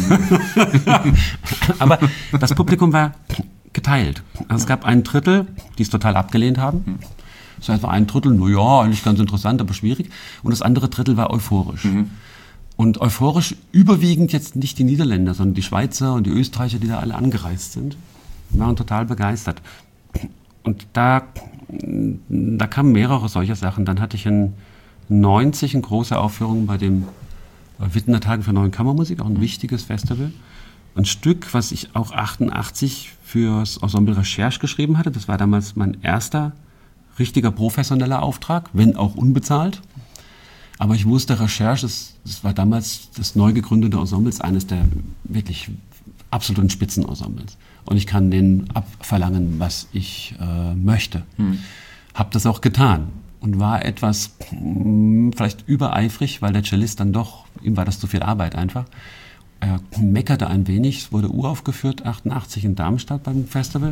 Aber das Publikum war geteilt. Also es gab ein Drittel, die es total abgelehnt haben. Das heißt, war ein Drittel, na ja, eigentlich ganz interessant, aber schwierig. Und das andere Drittel war euphorisch. Mhm. Und euphorisch überwiegend jetzt nicht die Niederländer, sondern die Schweizer und die Österreicher, die da alle angereist sind, waren total begeistert. Und da, da kamen mehrere solcher Sachen. Dann hatte ich in neunzig eine große Aufführung bei dem Wittener Tagen für Neue Kammermusik, auch ein wichtiges Festival. Ein Stück, was ich auch achtundachtzig fürs Ensemble Recherche geschrieben hatte. Das war damals mein erster richtiger professioneller Auftrag, wenn auch unbezahlt. Aber ich wusste, Recherche, das, das war damals das neu gegründete Ensemble, eines der wirklich absoluten Spitzenensembles. Und ich kann denen abverlangen, was ich äh, möchte. Hm. Habe das auch getan und war etwas mh, vielleicht übereifrig, weil der Cellist dann doch, ihm war das zu viel Arbeit einfach. Er meckerte ein wenig, es wurde uraufgeführt, achtundachtzig in Darmstadt beim Festival.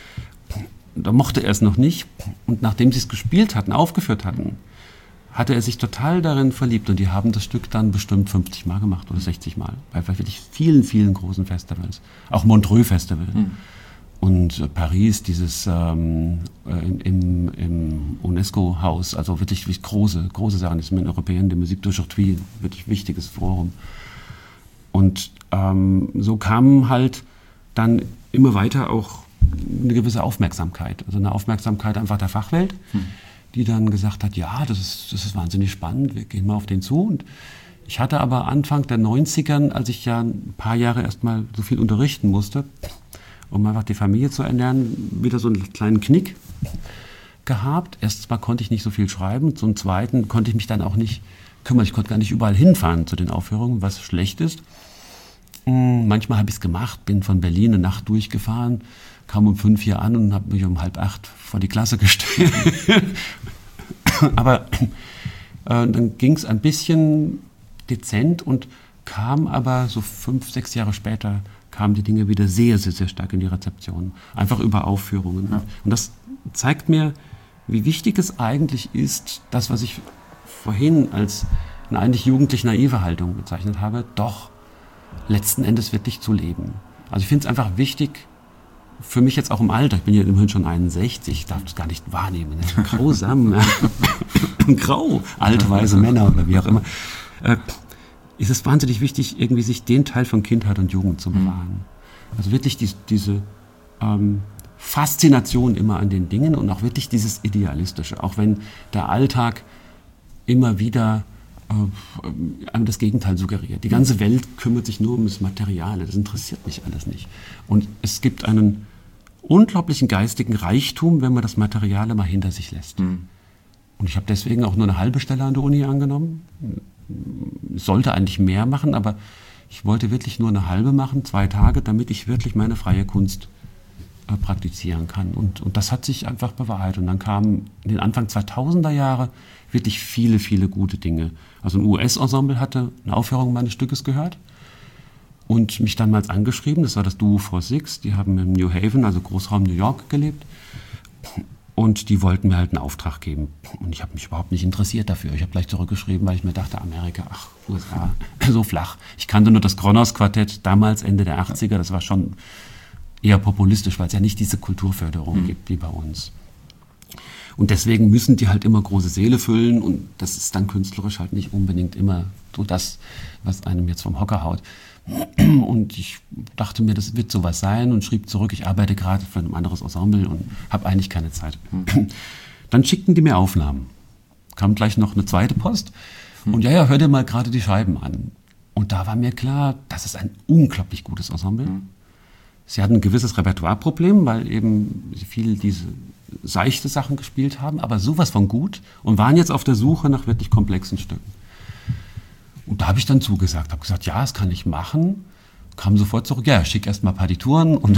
Da mochte er es noch nicht. Und nachdem sie es gespielt hatten, aufgeführt hatten, hatte er sich total darin verliebt. Und die haben das Stück dann bestimmt fünfzig Mal gemacht oder sechzig Mal. Bei wirklich vielen, vielen großen Festivals. Auch Montreux Festival. Mhm. Und äh, Paris, dieses ähm, im, im UNESCO-Haus. Also wirklich, wirklich große, große Sachen. Das ist mit Europäern, die Musik d'aujourd'hui, wirklich wichtiges Forum. Und ähm, so kam halt dann immer weiter auch eine gewisse Aufmerksamkeit. Also eine Aufmerksamkeit einfach der Fachwelt. Mhm. Die dann gesagt hat, ja, das ist, das ist wahnsinnig spannend, wir gehen mal auf den zu. Und ich hatte aber Anfang der neunzigern, als ich ja ein paar Jahre erst mal so viel unterrichten musste, um einfach die Familie zu ernähren, wieder so einen kleinen Knick gehabt. Erstens mal konnte ich nicht so viel schreiben, zum Zweiten konnte ich mich dann auch nicht kümmern. Ich konnte gar nicht überall hinfahren zu den Aufführungen, was schlecht ist. Manchmal habe ich es gemacht, bin von Berlin eine Nacht durchgefahren, kam um fünf hier an und habe mich um halb acht vor die Klasse gestellt. Aber äh, dann ging es ein bisschen dezent und kam aber so fünf, sechs Jahre später kamen die Dinge wieder sehr, sehr, sehr stark in die Rezeption. Einfach über Aufführungen. Ja. Und das zeigt mir, wie wichtig es eigentlich ist, das, was ich vorhin als eine eigentlich jugendlich naive Haltung bezeichnet habe, doch letzten Endes wirklich zu leben. Also ich finde es einfach wichtig, für mich jetzt auch im Alter, ich bin ja immerhin schon einundsechzig, ich darf das gar nicht wahrnehmen, ne? Grausam, grau, alte, weise Männer oder wie auch immer, äh, ist es wahnsinnig wichtig, irgendwie sich den Teil von Kindheit und Jugend zu bewahren. Also wirklich die, diese ähm, Faszination immer an den Dingen und auch wirklich dieses Idealistische, auch wenn der Alltag immer wieder einem das Gegenteil suggeriert. Die ganze Welt kümmert sich nur um das Materiale, das interessiert mich alles nicht. Und es gibt einen unglaublichen geistigen Reichtum, wenn man das Materiale mal hinter sich lässt. Mhm. Und ich habe deswegen auch nur eine halbe Stelle an der Uni angenommen. Ich sollte eigentlich mehr machen, aber ich wollte wirklich nur eine halbe machen, zwei Tage, damit ich wirklich meine freie Kunst äh, praktizieren kann. Und, und das hat sich einfach bewahrheitet. Und dann kamen in den Anfang zweitausender Jahre wirklich viele, viele gute Dinge. Also ein U S-Ensemble hatte eine Aufführung meines Stückes gehört und mich dann mal angeschrieben, das war das Duo Four Six, die haben in New Haven, also Großraum New York, gelebt und die wollten mir halt einen Auftrag geben. Und ich habe mich überhaupt nicht interessiert dafür. Ich habe gleich zurückgeschrieben, weil ich mir dachte, Amerika, ach, U S A, so flach. Ich kannte nur das Kronos-Quartett, damals Ende der achtziger, das war schon eher populistisch, weil es ja nicht diese Kulturförderung mhm. gibt wie bei uns. Und deswegen müssen die halt immer große Seele füllen und das ist dann künstlerisch halt nicht unbedingt immer so das, was einem jetzt vom Hocker haut. Und ich dachte mir, das wird sowas sein und schrieb zurück, ich arbeite gerade für ein anderes Ensemble und habe eigentlich keine Zeit. Dann schickten die mir Aufnahmen. Kam gleich noch eine zweite Post und ja, ja, hör dir mal gerade die Scheiben an. Und da war mir klar, das ist ein unglaublich gutes Ensemble. Sie hatten ein gewisses Repertoireproblem, weil eben sie viel diese seichte Sachen gespielt haben, aber sowas von gut und waren jetzt auf der Suche nach wirklich komplexen Stücken. Und da habe ich dann zugesagt, habe gesagt, ja, das kann ich machen. Kam sofort zurück, ja, schick erst mal Partituren. Und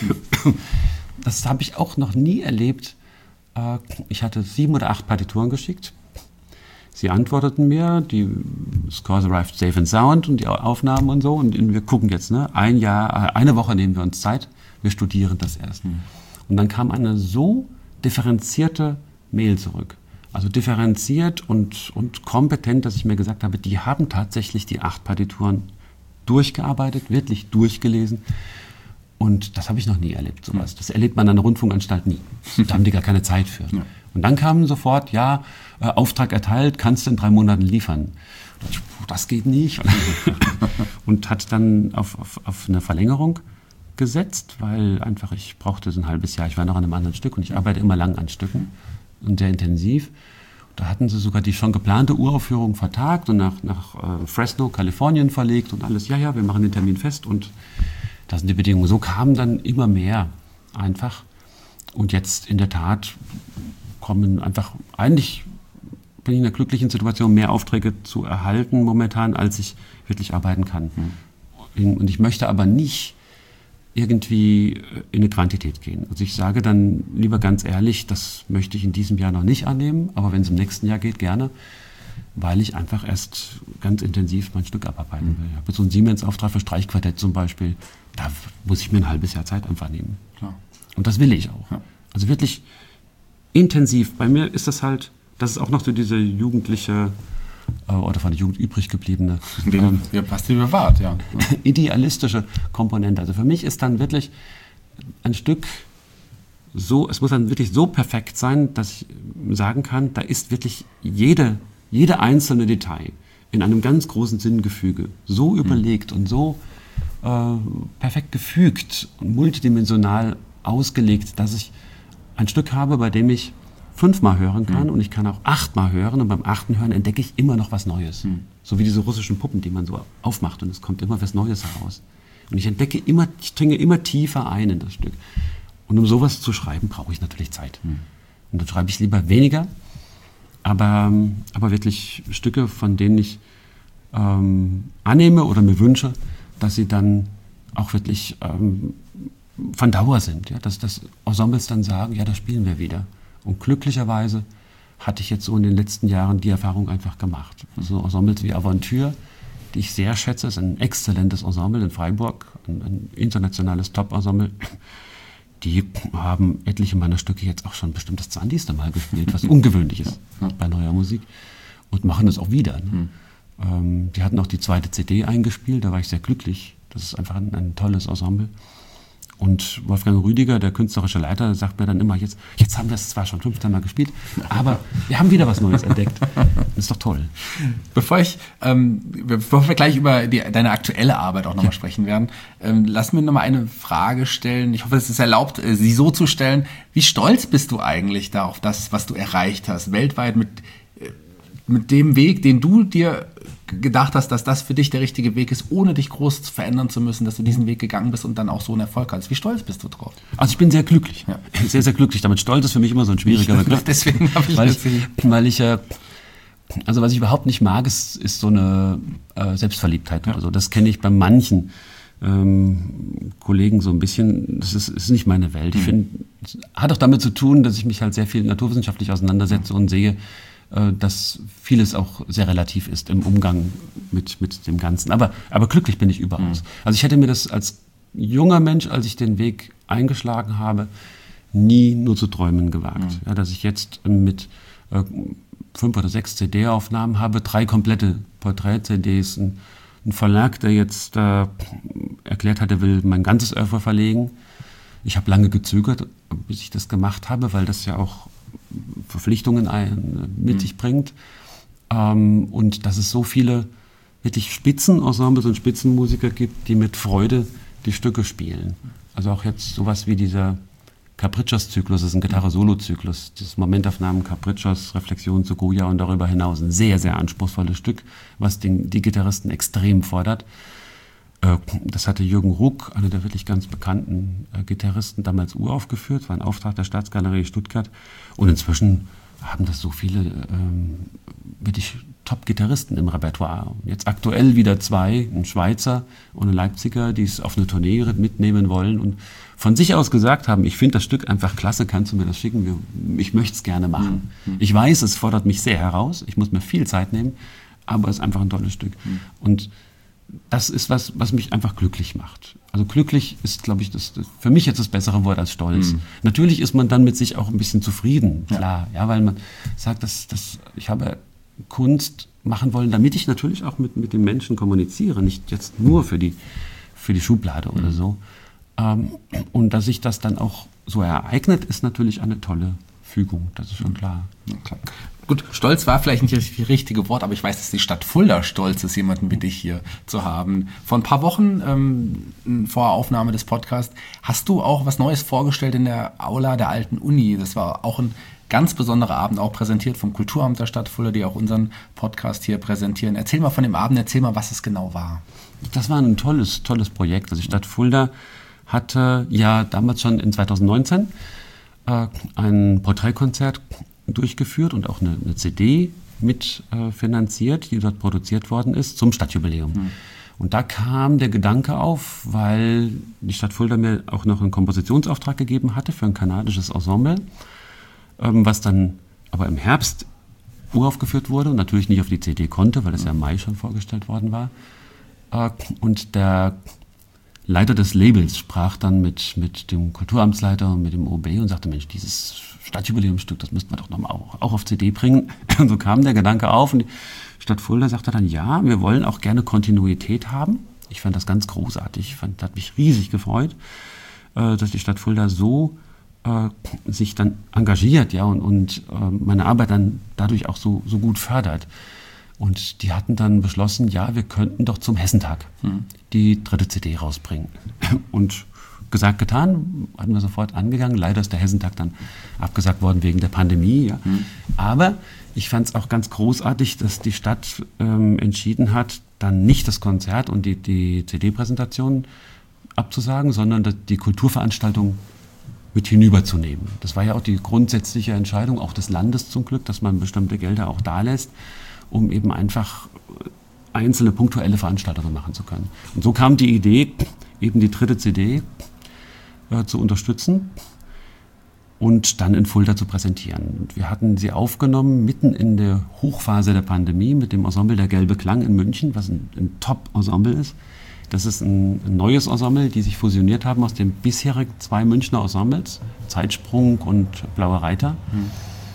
das habe ich auch noch nie erlebt. Ich hatte sieben oder acht Partituren geschickt. Sie antworteten mir, die Scores arrived safe and sound und die Aufnahmen und so. Und wir gucken jetzt, ne, ein Jahr, eine Woche nehmen wir uns Zeit, wir studieren das erst. Mhm. Und dann kam eine so differenzierte Mail zurück. Also differenziert und, und kompetent, dass ich mir gesagt habe, die haben tatsächlich die acht Partituren durchgearbeitet, wirklich durchgelesen. Und das habe ich noch nie erlebt, sowas. Das erlebt man an der Rundfunkanstalt nie. Da haben die gar keine Zeit für. Ja. Und dann kam sofort, ja, äh, Auftrag erteilt, kannst du in drei Monaten liefern. Ich, das geht nicht. Und hat dann auf, auf, auf eine Verlängerung gesetzt, weil einfach ich brauchte so ein halbes Jahr. Ich war noch an einem anderen Stück und ich arbeite immer lang an Stücken und sehr intensiv. Da hatten sie sogar die schon geplante Uraufführung vertagt und nach, nach äh, Fresno, Kalifornien verlegt und alles. Ja, ja, wir machen den Termin fest und das sind die Bedingungen. So kamen dann immer mehr einfach. Und jetzt in der Tat kommen einfach, eigentlich bin ich in einer glücklichen Situation, mehr Aufträge zu erhalten momentan, als ich wirklich arbeiten kann. Mhm. Und ich möchte aber nicht irgendwie in eine Quantität gehen. Also ich sage dann lieber ganz ehrlich, das möchte ich in diesem Jahr noch nicht annehmen, aber wenn es im nächsten Jahr geht, gerne, weil ich einfach erst ganz intensiv mein Stück abarbeiten will. Ich habe jetzt so einen Siemens-Auftrag für Streichquartett zum Beispiel, da muss ich mir ein halbes Jahr Zeit einfach nehmen. Klar. Und das will ich auch. Ja. Also wirklich intensiv. Bei mir ist das halt, das ist auch noch so diese jugendliche äh, oder von der Jugend übrig gebliebene ähm, ja, passt die bewahrt, ja. idealistische Komponente. Also für mich ist dann wirklich ein Stück so, es muss dann wirklich so perfekt sein, dass ich sagen kann, da ist wirklich jede, jede einzelne Detail in einem ganz großen Sinngefüge so mhm. überlegt und so äh, perfekt gefügt und multidimensional ausgelegt, dass ich ein Stück habe, bei dem ich fünfmal hören kann mhm. und ich kann auch achtmal hören und beim achten Hören entdecke ich immer noch was Neues. Mhm. So wie diese russischen Puppen, die man so aufmacht und es kommt immer was Neues heraus. Und ich entdecke immer, ich dringe immer tiefer ein in das Stück. Und um sowas zu schreiben, brauche ich natürlich Zeit. Mhm. Und dann schreibe ich lieber weniger, aber, aber wirklich Stücke, von denen ich ähm, annehme oder mir wünsche, dass sie dann auch wirklich ähm, von Dauer sind. Ja? Dass, dass Ensembles dann sagen, ja, das spielen wir wieder. Und glücklicherweise hatte ich jetzt so in den letzten Jahren die Erfahrung einfach gemacht. So Ensembles wie Aventure, die ich sehr schätze, ist ein exzellentes Ensemble in Freiburg, ein, ein internationales Top-Ensemble. Die haben etliche meiner Stücke jetzt auch schon bestimmt das zwanzigste Mal gespielt, was ungewöhnlich ist bei neuer Musik. Und machen das auch wieder. Ne? Mhm. Ähm, die hatten auch die zweite C D eingespielt, da war ich sehr glücklich. Das ist einfach ein, ein tolles Ensemble. Und Wolfgang Rüdiger, der künstlerische Leiter, sagt mir dann immer, jetzt, jetzt haben wir es zwar schon fünfzehn Mal gespielt, aber wir haben wieder was Neues entdeckt. Das ist doch toll. Bevor ich, ähm, bevor wir gleich über die, deine aktuelle Arbeit auch nochmal ja. sprechen werden, ähm, lass mir nochmal eine Frage stellen. Ich hoffe, es ist erlaubt, sie so zu stellen. Wie stolz bist du eigentlich da auf das, was du erreicht hast, weltweit mit, mit dem Weg, den du dir gedacht hast, dass das für dich der richtige Weg ist, ohne dich groß zu verändern zu müssen, dass du diesen Weg gegangen bist und dann auch so einen Erfolg hast. Wie stolz bist du drauf? Also ich bin sehr glücklich. Ja. Sehr, sehr glücklich. Damit stolz ist für mich immer so ein schwieriger Begriff. Deswegen habe ich weil ich, weil ich, äh, also was ich überhaupt nicht mag, ist, ist so eine äh, Selbstverliebtheit. Ja. Oder so. Das kenne ich bei manchen ähm, Kollegen so ein bisschen. Das ist, ist nicht meine Welt. Mhm. Ich finde, es hat auch damit zu tun, dass ich mich halt sehr viel naturwissenschaftlich auseinandersetze mhm. und sehe, dass vieles auch sehr relativ ist im Umgang mit, mit dem Ganzen. Aber, aber glücklich bin ich überaus. Mhm. Also ich hätte mir das als junger Mensch, als ich den Weg eingeschlagen habe, nie nur zu träumen gewagt. Mhm. Ja, dass ich jetzt mit äh, fünf oder sechs C D-Aufnahmen habe, drei komplette Porträt-C Ds, ein, ein Verlag, der jetzt äh, erklärt hat, er will mein ganzes Oeuvre verlegen. Ich habe lange gezögert, bis ich das gemacht habe, weil das ja auch Verpflichtungen ein, mit mhm. sich bringt. Ähm, und dass es so viele wirklich Spitzenensembles und Spitzenmusiker gibt, die mit Freude die Stücke spielen. Also auch jetzt sowas wie dieser Caprichos-Zyklus, das ist ein Gitarre-Solo-Zyklus, das Momentaufnahmen Caprichos, Reflexion zu Goya und darüber hinaus ein sehr, sehr anspruchsvolles Stück, was den, die Gitarristen extrem fordert. Äh, das hatte Jürgen Ruck, einer der wirklich ganz bekannten äh, Gitarristen, damals uraufgeführt, war ein Auftrag der Staatsgalerie Stuttgart und inzwischen haben das so viele ähm, wirklich Top-Gitarristen im Repertoire. Jetzt aktuell wieder zwei, ein Schweizer und ein Leipziger, die es auf eine Tournee mitnehmen wollen und von sich aus gesagt haben, ich finde das Stück einfach klasse, kannst du mir das schicken? Ich möchte es gerne machen. Mhm. Ich weiß, es fordert mich sehr heraus, ich muss mir viel Zeit nehmen, aber es ist einfach ein tolles Stück. Mhm. Und das ist was, was mich einfach glücklich macht. Also glücklich ist, glaube ich, das, das für mich jetzt das bessere Wort als stolz. Mhm. Natürlich ist man dann mit sich auch ein bisschen zufrieden, klar, ja, ja weil man sagt, dass, dass ich habe Kunst machen wollen, damit ich natürlich auch mit, mit den Menschen kommuniziere, nicht jetzt nur für die, für die Schublade mhm. oder so. Ähm, und dass sich das dann auch so ereignet, ist natürlich eine tolle Fügung, das ist schon klar. Ja, klar. Gut, stolz war vielleicht nicht das richtige Wort, aber ich weiß, dass die Stadt Fulda stolz ist, jemanden wie dich hier zu haben. Vor ein paar Wochen, ähm, vor Aufnahme des Podcasts, hast du auch was Neues vorgestellt in der Aula der alten Uni. Das war auch ein ganz besonderer Abend, auch präsentiert vom Kulturamt der Stadt Fulda, die auch unseren Podcast hier präsentieren. Erzähl mal von dem Abend, erzähl mal, was es genau war. Das war ein tolles, tolles Projekt. Also die Stadt Fulda hatte ja damals schon in zweitausendneunzehn äh, ein Porträtkonzert durchgeführt und auch eine, eine C D mit äh, finanziert, die dort produziert worden ist, zum Stadtjubiläum. Mhm. Und da kam der Gedanke auf, weil die Stadt Fulda mir auch noch einen Kompositionsauftrag gegeben hatte für ein kanadisches Ensemble, ähm, was dann aber im Herbst uraufgeführt wurde und natürlich nicht auf die C D konnte, weil es ja im Mai schon vorgestellt worden war. Äh, und der Leiter des Labels sprach dann mit, mit dem Kulturamtsleiter und mit dem O B und sagte, Mensch, dieses Stadtjubiläumsstück, das müssten wir doch nochmal auch, auch auf C D bringen. Und so kam der Gedanke auf und die Stadt Fulda sagte dann, ja, wir wollen auch gerne Kontinuität haben. Ich fand das ganz großartig, ich fand, das hat mich riesig gefreut, äh, dass die Stadt Fulda so äh, sich dann engagiert, ja, und, und äh, meine Arbeit dann dadurch auch so, so gut fördert. Und die hatten dann beschlossen, ja, wir könnten doch zum Hessentag hm. die dritte C D rausbringen. Und gesagt, getan, hatten wir sofort angegangen. Leider ist der Hessentag dann abgesagt worden wegen der Pandemie. Ja. Hm. Aber ich fand es auch ganz großartig, dass die Stadt ähm, entschieden hat, dann nicht das Konzert und die, die C D-Präsentation abzusagen, sondern die Kulturveranstaltung mit hinüberzunehmen. Das war ja auch die grundsätzliche Entscheidung, auch des Landes zum Glück, dass man bestimmte Gelder auch da lässt, um eben einfach einzelne punktuelle Veranstaltungen machen zu können. Und so kam die Idee, eben die dritte C D äh, zu unterstützen und dann in Fulda zu präsentieren. Und wir hatten sie aufgenommen mitten in der Hochphase der Pandemie mit dem Ensemble Der Gelbe Klang in München, was ein, ein Top-Ensemble ist. Das ist ein, ein neues Ensemble, die sich fusioniert haben aus den bisherigen zwei Münchner Ensembles, Zeitsprung und Blauer Reiter. Mhm.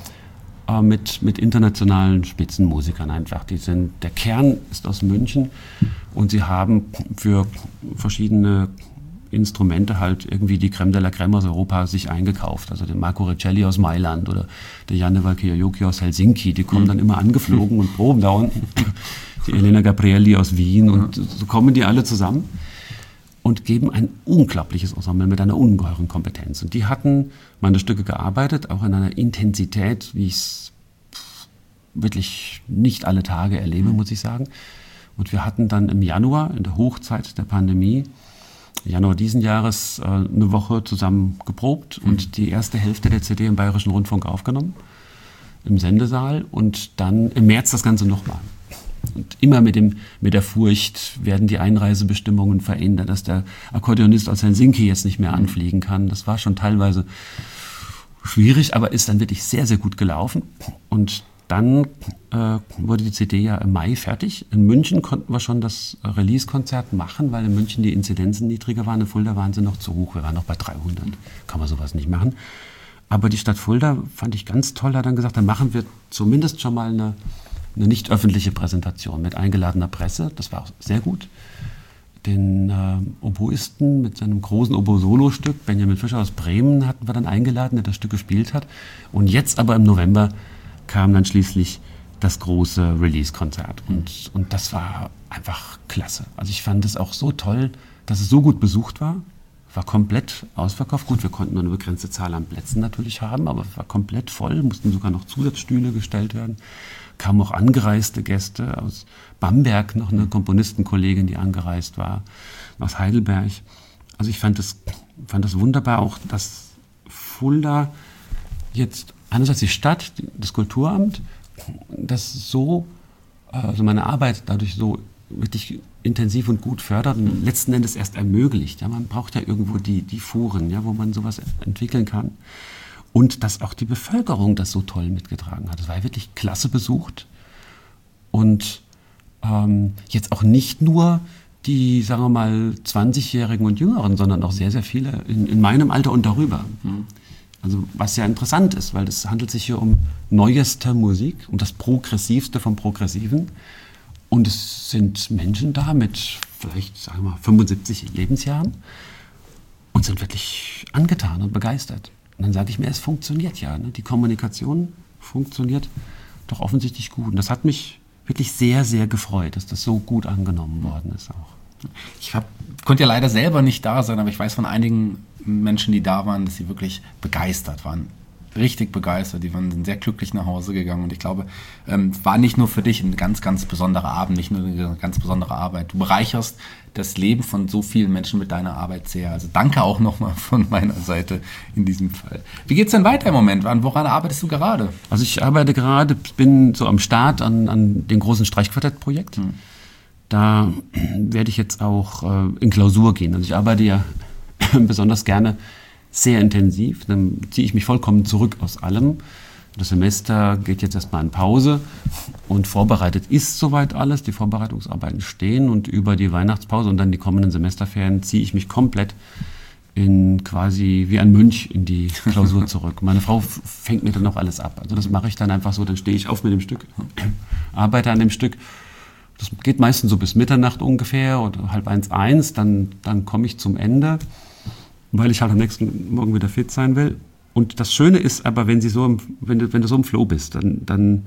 Mit, mit internationalen Spitzenmusikern einfach. Die sind, der Kern ist aus München und sie haben für verschiedene Instrumente halt irgendwie die Crème de la Crème aus Europa sich eingekauft. Also den Marco Riccelli aus Mailand oder der Janne Valkeajoki aus Helsinki, die kommen dann immer angeflogen und proben da unten. Die Elena Gabrielli aus Wien und so kommen die alle zusammen und geben ein unglaubliches Ensemble mit einer ungeheuren Kompetenz. Und die hatten meine Stücke gearbeitet, auch in einer Intensität, wie ich es wirklich nicht alle Tage erlebe, muss ich sagen. Und wir hatten dann im Januar, in der Hochzeit der Pandemie, Januar diesen Jahres, eine Woche zusammen geprobt und die erste Hälfte der C D im Bayerischen Rundfunk aufgenommen, im Sendesaal und dann im März das Ganze nochmal. Und immer mit, dem, mit der Furcht, werden die Einreisebestimmungen verändert, dass der Akkordeonist aus Helsinki jetzt nicht mehr anfliegen kann. Das war schon teilweise schwierig, aber ist dann wirklich sehr, sehr gut gelaufen. Und dann äh, wurde die C D ja im Mai fertig. In München konnten wir schon das Release-Konzert machen, weil in München die Inzidenzen niedriger waren. In Fulda waren sie noch zu hoch. Wir waren noch bei dreihundert. Kann man sowas nicht machen. Aber die Stadt Fulda fand ich ganz toll. Hat dann gesagt, dann machen wir zumindest schon mal eine eine nicht öffentliche Präsentation mit eingeladener Presse. Das war auch sehr gut. den äh, Oboisten mit seinem großen Oboe-Solo-Stück. Benjamin Fischer aus Bremen hatten wir dann eingeladen, der das Stück gespielt hat. Und jetzt aber im November kam dann schließlich das große Release-Konzert. Und, und das war einfach klasse. Also ich fand es auch so toll, dass es so gut besucht war. War komplett ausverkauft. Gut, wir konnten nur eine begrenzte Zahl an Plätzen natürlich haben, aber es war komplett voll, mussten sogar noch Zusatzstühle gestellt werden. Kamen auch angereiste Gäste aus Bamberg, noch eine Komponistenkollegin, die angereist war, aus Heidelberg. Also ich fand das, fand das wunderbar, auch dass Fulda jetzt, einerseits die Stadt, das Kulturamt, das so, also meine Arbeit dadurch so wirklich intensiv und gut fördert und letzten Endes erst ermöglicht. Ja, man braucht ja irgendwo die, die Foren, ja, wo man sowas entwickeln kann. Und dass auch die Bevölkerung das so toll mitgetragen hat. Das war ja wirklich klasse besucht. Und ähm, jetzt auch nicht nur die, sagen wir mal, zwanzigjährigen und Jüngeren, sondern auch sehr, sehr viele in, in meinem Alter und darüber. Mhm. Also was ja interessant ist, weil es handelt sich hier um neueste Musik, um das Progressivste vom Progressiven. Und es sind Menschen da mit vielleicht, sagen wir mal, fünfundsiebzig Lebensjahren und sind wirklich angetan und begeistert. Und dann sage ich mir, es funktioniert ja. Ne? Die Kommunikation funktioniert doch offensichtlich gut. Und das hat mich wirklich sehr, sehr gefreut, dass das so gut angenommen worden ist auch. Ich hab, konnte ja leider selber nicht da sein, aber ich weiß von einigen Menschen, die da waren, dass sie wirklich begeistert waren. Richtig begeistert. Die waren sehr glücklich nach Hause gegangen. Und ich glaube, ähm, war nicht nur für dich ein ganz, ganz besonderer Abend, nicht nur eine ganz besondere Arbeit. Du bereicherst das Leben von so vielen Menschen mit deiner Arbeit sehr. Also danke auch nochmal von meiner Seite in diesem Fall. Wie geht's denn weiter im Moment? Woran arbeitest du gerade? Also ich arbeite gerade, bin so am Start an, an dem großen Streichquartettprojekt. Hm. Da werde ich jetzt auch äh, in Klausur gehen. Also ich arbeite ja besonders gerne sehr intensiv. Dann ziehe ich mich vollkommen zurück aus allem. Das Semester geht jetzt erstmal in Pause und vorbereitet ist soweit alles. Die Vorbereitungsarbeiten stehen und über die Weihnachtspause und dann die kommenden Semesterferien ziehe ich mich komplett in quasi wie ein Mönch in die Klausur zurück. Meine Frau fängt mir dann auch alles ab. Also das mache ich dann einfach so, dann stehe ich auf mit dem Stück, arbeite an dem Stück. Das geht meistens so bis Mitternacht ungefähr oder halb eins, eins, dann, dann komme ich zum Ende, weil ich halt am nächsten Morgen wieder fit sein will. Und das Schöne ist aber, wenn, sie so im, wenn, du, wenn du so im Flow bist, dann, dann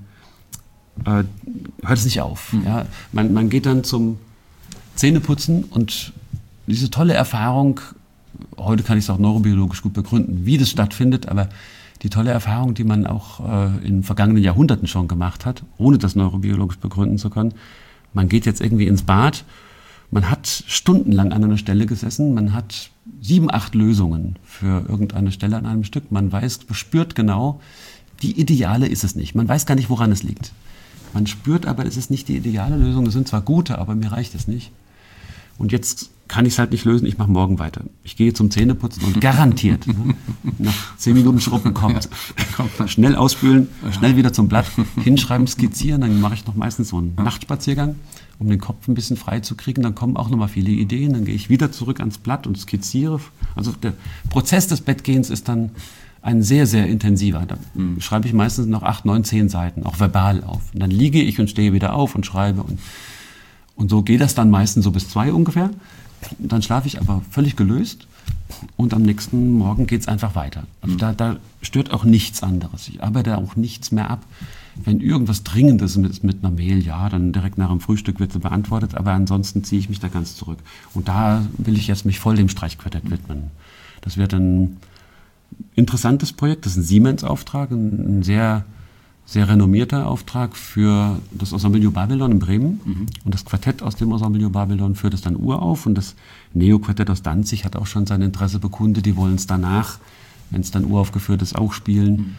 äh, hört es nicht auf. Mhm. Ja? Man, man geht dann zum Zähneputzen und diese tolle Erfahrung, heute kann ich es auch neurobiologisch gut begründen, wie das stattfindet, aber die tolle Erfahrung, die man auch äh, in vergangenen Jahrhunderten schon gemacht hat, ohne das neurobiologisch begründen zu können. Man geht jetzt irgendwie ins Bad, man hat stundenlang an einer Stelle gesessen, man hat sieben, acht Lösungen für irgendeine Stelle an einem Stück. Man weiß, spürt genau, die ideale ist es nicht. Man weiß gar nicht, woran es liegt. Man spürt aber, es ist nicht die ideale Lösung. Das sind zwar gute, aber mir reicht es nicht. Und jetzt kann ich es halt nicht lösen, ich mache morgen weiter. Ich gehe zum Zähneputzen und garantiert, ne, nach zehn Minuten Schrubben kommt, schnell ausspülen, schnell wieder zum Blatt, hinschreiben, skizzieren. Dann mache ich noch meistens so einen Nachtspaziergang, um den Kopf ein bisschen frei zu kriegen. Dann kommen auch nochmal viele Ideen. Dann gehe ich wieder zurück ans Blatt und skizziere. Also der Prozess des Bettgehens ist dann ein sehr, sehr intensiver. Da mhm. schreibe ich meistens noch acht, neun, zehn Seiten, auch verbal auf. Und dann liege ich und stehe wieder auf und schreibe. Und, und so geht das dann meistens so bis zwei ungefähr. Und dann schlafe ich aber völlig gelöst. Und am nächsten Morgen geht es einfach weiter. Also mhm. da, da stört auch nichts anderes. Ich arbeite auch nichts mehr ab. Wenn irgendwas Dringendes ist mit einer Mail, ja, dann direkt nach dem Frühstück wird sie beantwortet, aber ansonsten ziehe ich mich da ganz zurück. Und da will ich jetzt mich voll dem Streichquartett widmen. Das wird ein interessantes Projekt, das ist ein Siemens-Auftrag, ein, ein sehr, sehr renommierter Auftrag für das Ensemble New Babylon in Bremen. Mhm. Und das Quartett aus dem Ensemble New Babylon führt es dann urauf und das Neo-Quartett aus Danzig hat auch schon sein Interesse bekundet, die wollen es danach, wenn es dann uraufgeführt ist, auch spielen. Mhm.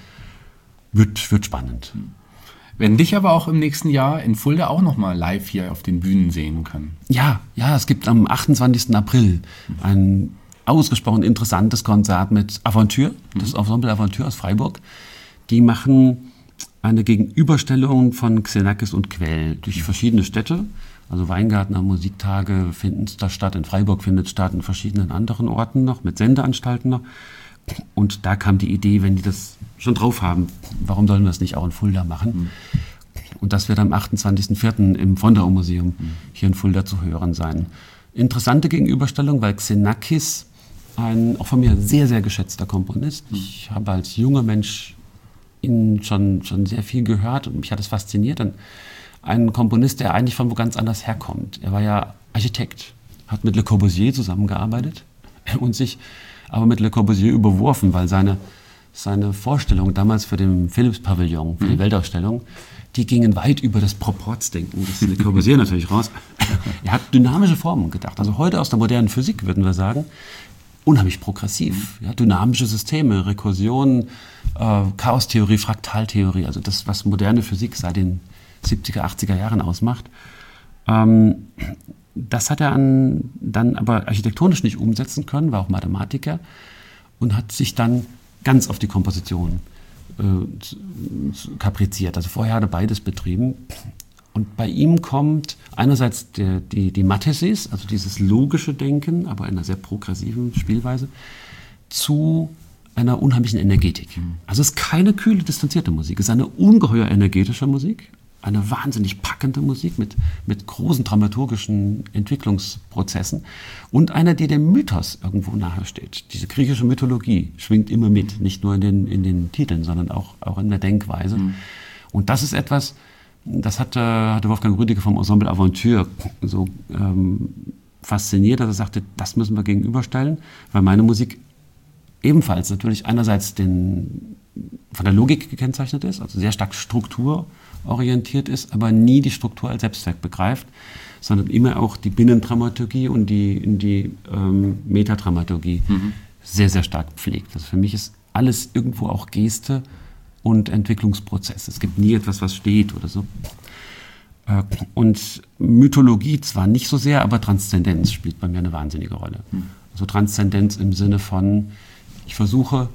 Wird, wird spannend. Mhm. Werden dich aber auch im nächsten Jahr in Fulda auch nochmal live hier auf den Bühnen sehen können. Ja, ja, es gibt am achtundzwanzigsten April ein ausgesprochen interessantes Konzert mit Aventure, das Ensemble Aventure aus Freiburg. Die machen eine Gegenüberstellung von Xenakis und Quell durch verschiedene Städte. Also Weingartner Musiktage finden da statt, in Freiburg findet es statt, in verschiedenen anderen Orten noch, mit Sendeanstalten noch. Und da kam die Idee, wenn die das schon drauf haben, warum sollen wir das nicht auch in Fulda machen? Mhm. Und das wird am achtundzwanzigsten vierten im Fondau Museum mhm. hier in Fulda zu hören sein. interessante Gegenüberstellung, weil Xenakis ein auch von mir sehr, sehr geschätzter Komponist. Ich habe als junger Mensch ihn schon, schon sehr viel gehört und mich hat es fasziniert. Und ein Komponist, der eigentlich von wo ganz anders herkommt. Er war ja Architekt, hat mit Le Corbusier zusammengearbeitet und sich aber mit Le Corbusier überworfen, weil seine, seine Vorstellung damals für den Philips-Pavillon, für die Weltausstellung, die gingen weit über das Proportsdenken des Le Corbusier natürlich raus. Er hat dynamische Formen gedacht. Also heute aus der modernen Physik würden wir sagen, unheimlich progressiv. Ja, dynamische Systeme, Rekursion, äh, Chaostheorie, Fraktaltheorie, also das, was moderne Physik seit den siebziger, achtziger Jahren ausmacht. Ähm, das hat er an, dann aber architektonisch nicht umsetzen können, war auch Mathematiker und hat sich dann ganz auf die Komposition äh, kapriziert. Also vorher hat er beides betrieben. Und bei ihm kommt einerseits der, die, die Mathesis, also dieses logische Denken, aber in einer sehr progressiven Spielweise, zu einer unheimlichen Energetik. Also es ist keine kühle, distanzierte Musik, es ist eine ungeheuer energetische Musik, eine wahnsinnig packende Musik mit, mit großen dramaturgischen Entwicklungsprozessen und eine, die dem Mythos irgendwo nahe steht. Diese griechische Mythologie schwingt immer mit, nicht nur in den, in den Titeln, sondern auch, auch in der Denkweise. Mhm. Und das ist etwas, das hat, äh, hatte Wolfgang Rüdiger vom Ensemble Aventure so ähm, fasziniert, dass er sagte, das müssen wir gegenüberstellen, weil meine Musik ebenfalls natürlich einerseits den, von der Logik gekennzeichnet ist, also sehr stark strukturorientiert ist, aber nie die Struktur als Selbstzweck begreift, sondern immer auch die Binnendramaturgie und die, die ähm, Metadramaturgie mhm. sehr, sehr stark pflegt. Also für mich ist alles irgendwo auch Geste und Entwicklungsprozess. Es gibt nie etwas, was steht oder so. Und Mythologie zwar nicht so sehr, aber Transzendenz spielt bei mir eine wahnsinnige Rolle. Also Transzendenz im Sinne von, ich versuche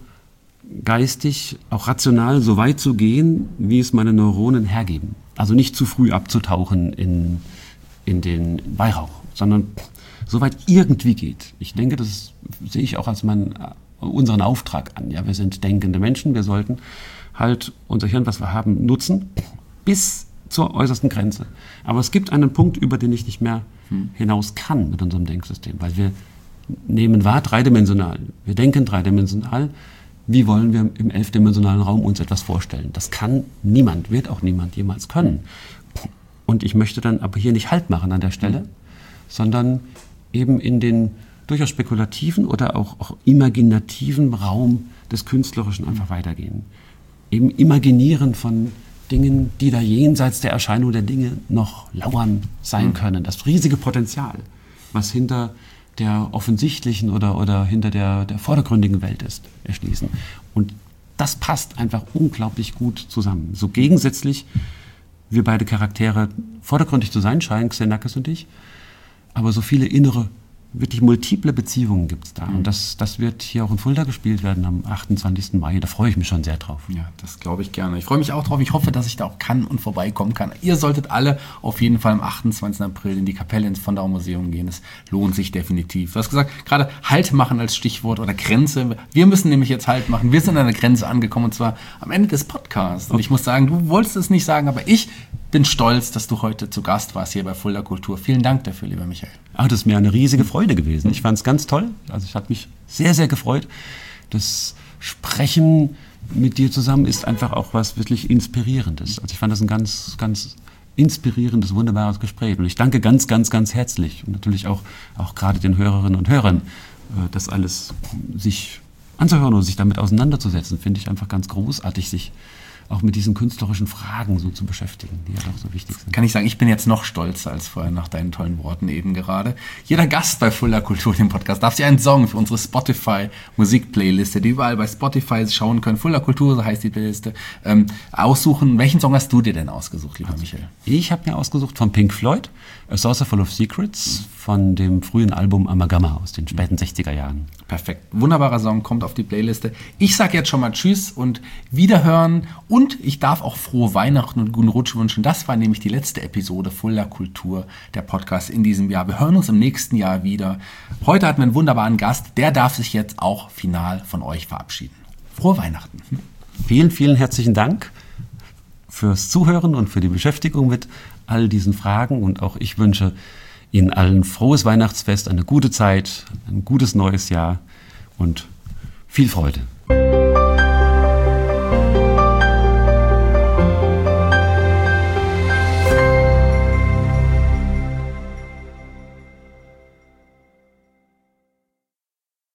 geistig, auch rational so weit zu gehen, wie es meine Neuronen hergeben. Also nicht zu früh abzutauchen in, in den Weihrauch, sondern so weit irgendwie geht. Ich denke, das sehe ich auch als meinen, unseren Auftrag an. Ja, wir sind denkende Menschen, wir sollten halt unser Hirn, was wir haben, nutzen, bis zur äußersten Grenze. Aber es gibt einen Punkt, über den ich nicht mehr hinaus kann mit unserem Denksystem, weil wir nehmen wahr dreidimensional. Wir denken dreidimensional. Wie wollen wir im elfdimensionalen Raum uns etwas vorstellen? Das kann niemand, wird auch niemand jemals können. Und ich möchte dann aber hier nicht Halt machen an der Stelle, sondern eben in den durchaus spekulativen oder auch, auch imaginativen Raum des Künstlerischen einfach weitergehen. Eben imaginieren von Dingen, die da jenseits der Erscheinung der Dinge noch lauern sein können. Das riesige Potenzial, was hinter der offensichtlichen oder, oder hinter der, der vordergründigen Welt ist, erschließen. Und das passt einfach unglaublich gut zusammen. So gegensätzlich wir beide Charaktere vordergründig zu sein scheinen, Xenakis und ich, aber so viele innere, wirklich multiple Beziehungen gibt es da. Mhm. Und das, das wird hier auch in Fulda gespielt werden am achtundzwanzigsten Mai. Da freue ich mich schon sehr drauf. Ja, das glaube ich gerne. Ich freue mich auch drauf. Ich hoffe, dass ich da auch kann und vorbeikommen kann. Ihr solltet alle auf jeden Fall am achtundzwanzigsten April in die Kapelle ins Von Dau Museum gehen. Das lohnt sich definitiv. Du hast gesagt, gerade Halt machen als Stichwort oder Grenze. Wir müssen nämlich jetzt Halt machen. Wir sind an der Grenze angekommen und zwar am Ende des Podcasts. Und ich muss sagen, du wolltest es nicht sagen, aber ich bin stolz, dass du heute zu Gast warst hier bei Fulda Kultur. Vielen Dank dafür, lieber Michael. Ach, das ist mir eine riesige Freude gewesen. Ich fand es ganz toll. Also ich habe mich sehr, sehr gefreut. Das Sprechen mit dir zusammen ist einfach auch was wirklich Inspirierendes. Also ich fand das ein ganz, ganz inspirierendes, wunderbares Gespräch. Und ich danke ganz, ganz, ganz herzlich und natürlich auch, auch gerade den Hörerinnen und Hörern, das alles sich anzuhören oder sich damit auseinanderzusetzen, finde ich einfach ganz großartig, sich auch mit diesen künstlerischen Fragen so zu beschäftigen, die ja doch so wichtig sind. Kann ich sagen, ich bin jetzt noch stolzer als vorher nach deinen tollen Worten eben gerade. Jeder Gast bei Fulda Kultur, dem Podcast, darf sich einen Song für unsere Spotify-Musik-Playliste, die überall bei Spotify schauen können, Fulda Kultur, so heißt die Playliste, ähm, aussuchen. Welchen Song hast du dir denn ausgesucht, lieber also, Michael? Ich habe mir ausgesucht von Pink Floyd, A Saucer Full of Secrets, von dem frühen Album Amalgama aus den späten sechziger Jahren. Perfekt. Wunderbarer Song, kommt auf die Playliste. Ich sage jetzt schon mal Tschüss und Wiederhören. Und ich darf auch frohe Weihnachten und guten Rutsch wünschen. Das war nämlich die letzte Episode Fulda Kultur, der Podcast in diesem Jahr. Wir hören uns im nächsten Jahr wieder. Heute hatten wir einen wunderbaren Gast. Der darf sich jetzt auch final von euch verabschieden. Frohe Weihnachten. Vielen, vielen herzlichen Dank fürs Zuhören und für die Beschäftigung mit all diesen Fragen. Und auch ich wünsche Ihnen allen frohes Weihnachtsfest, eine gute Zeit, ein gutes neues Jahr und viel Freude.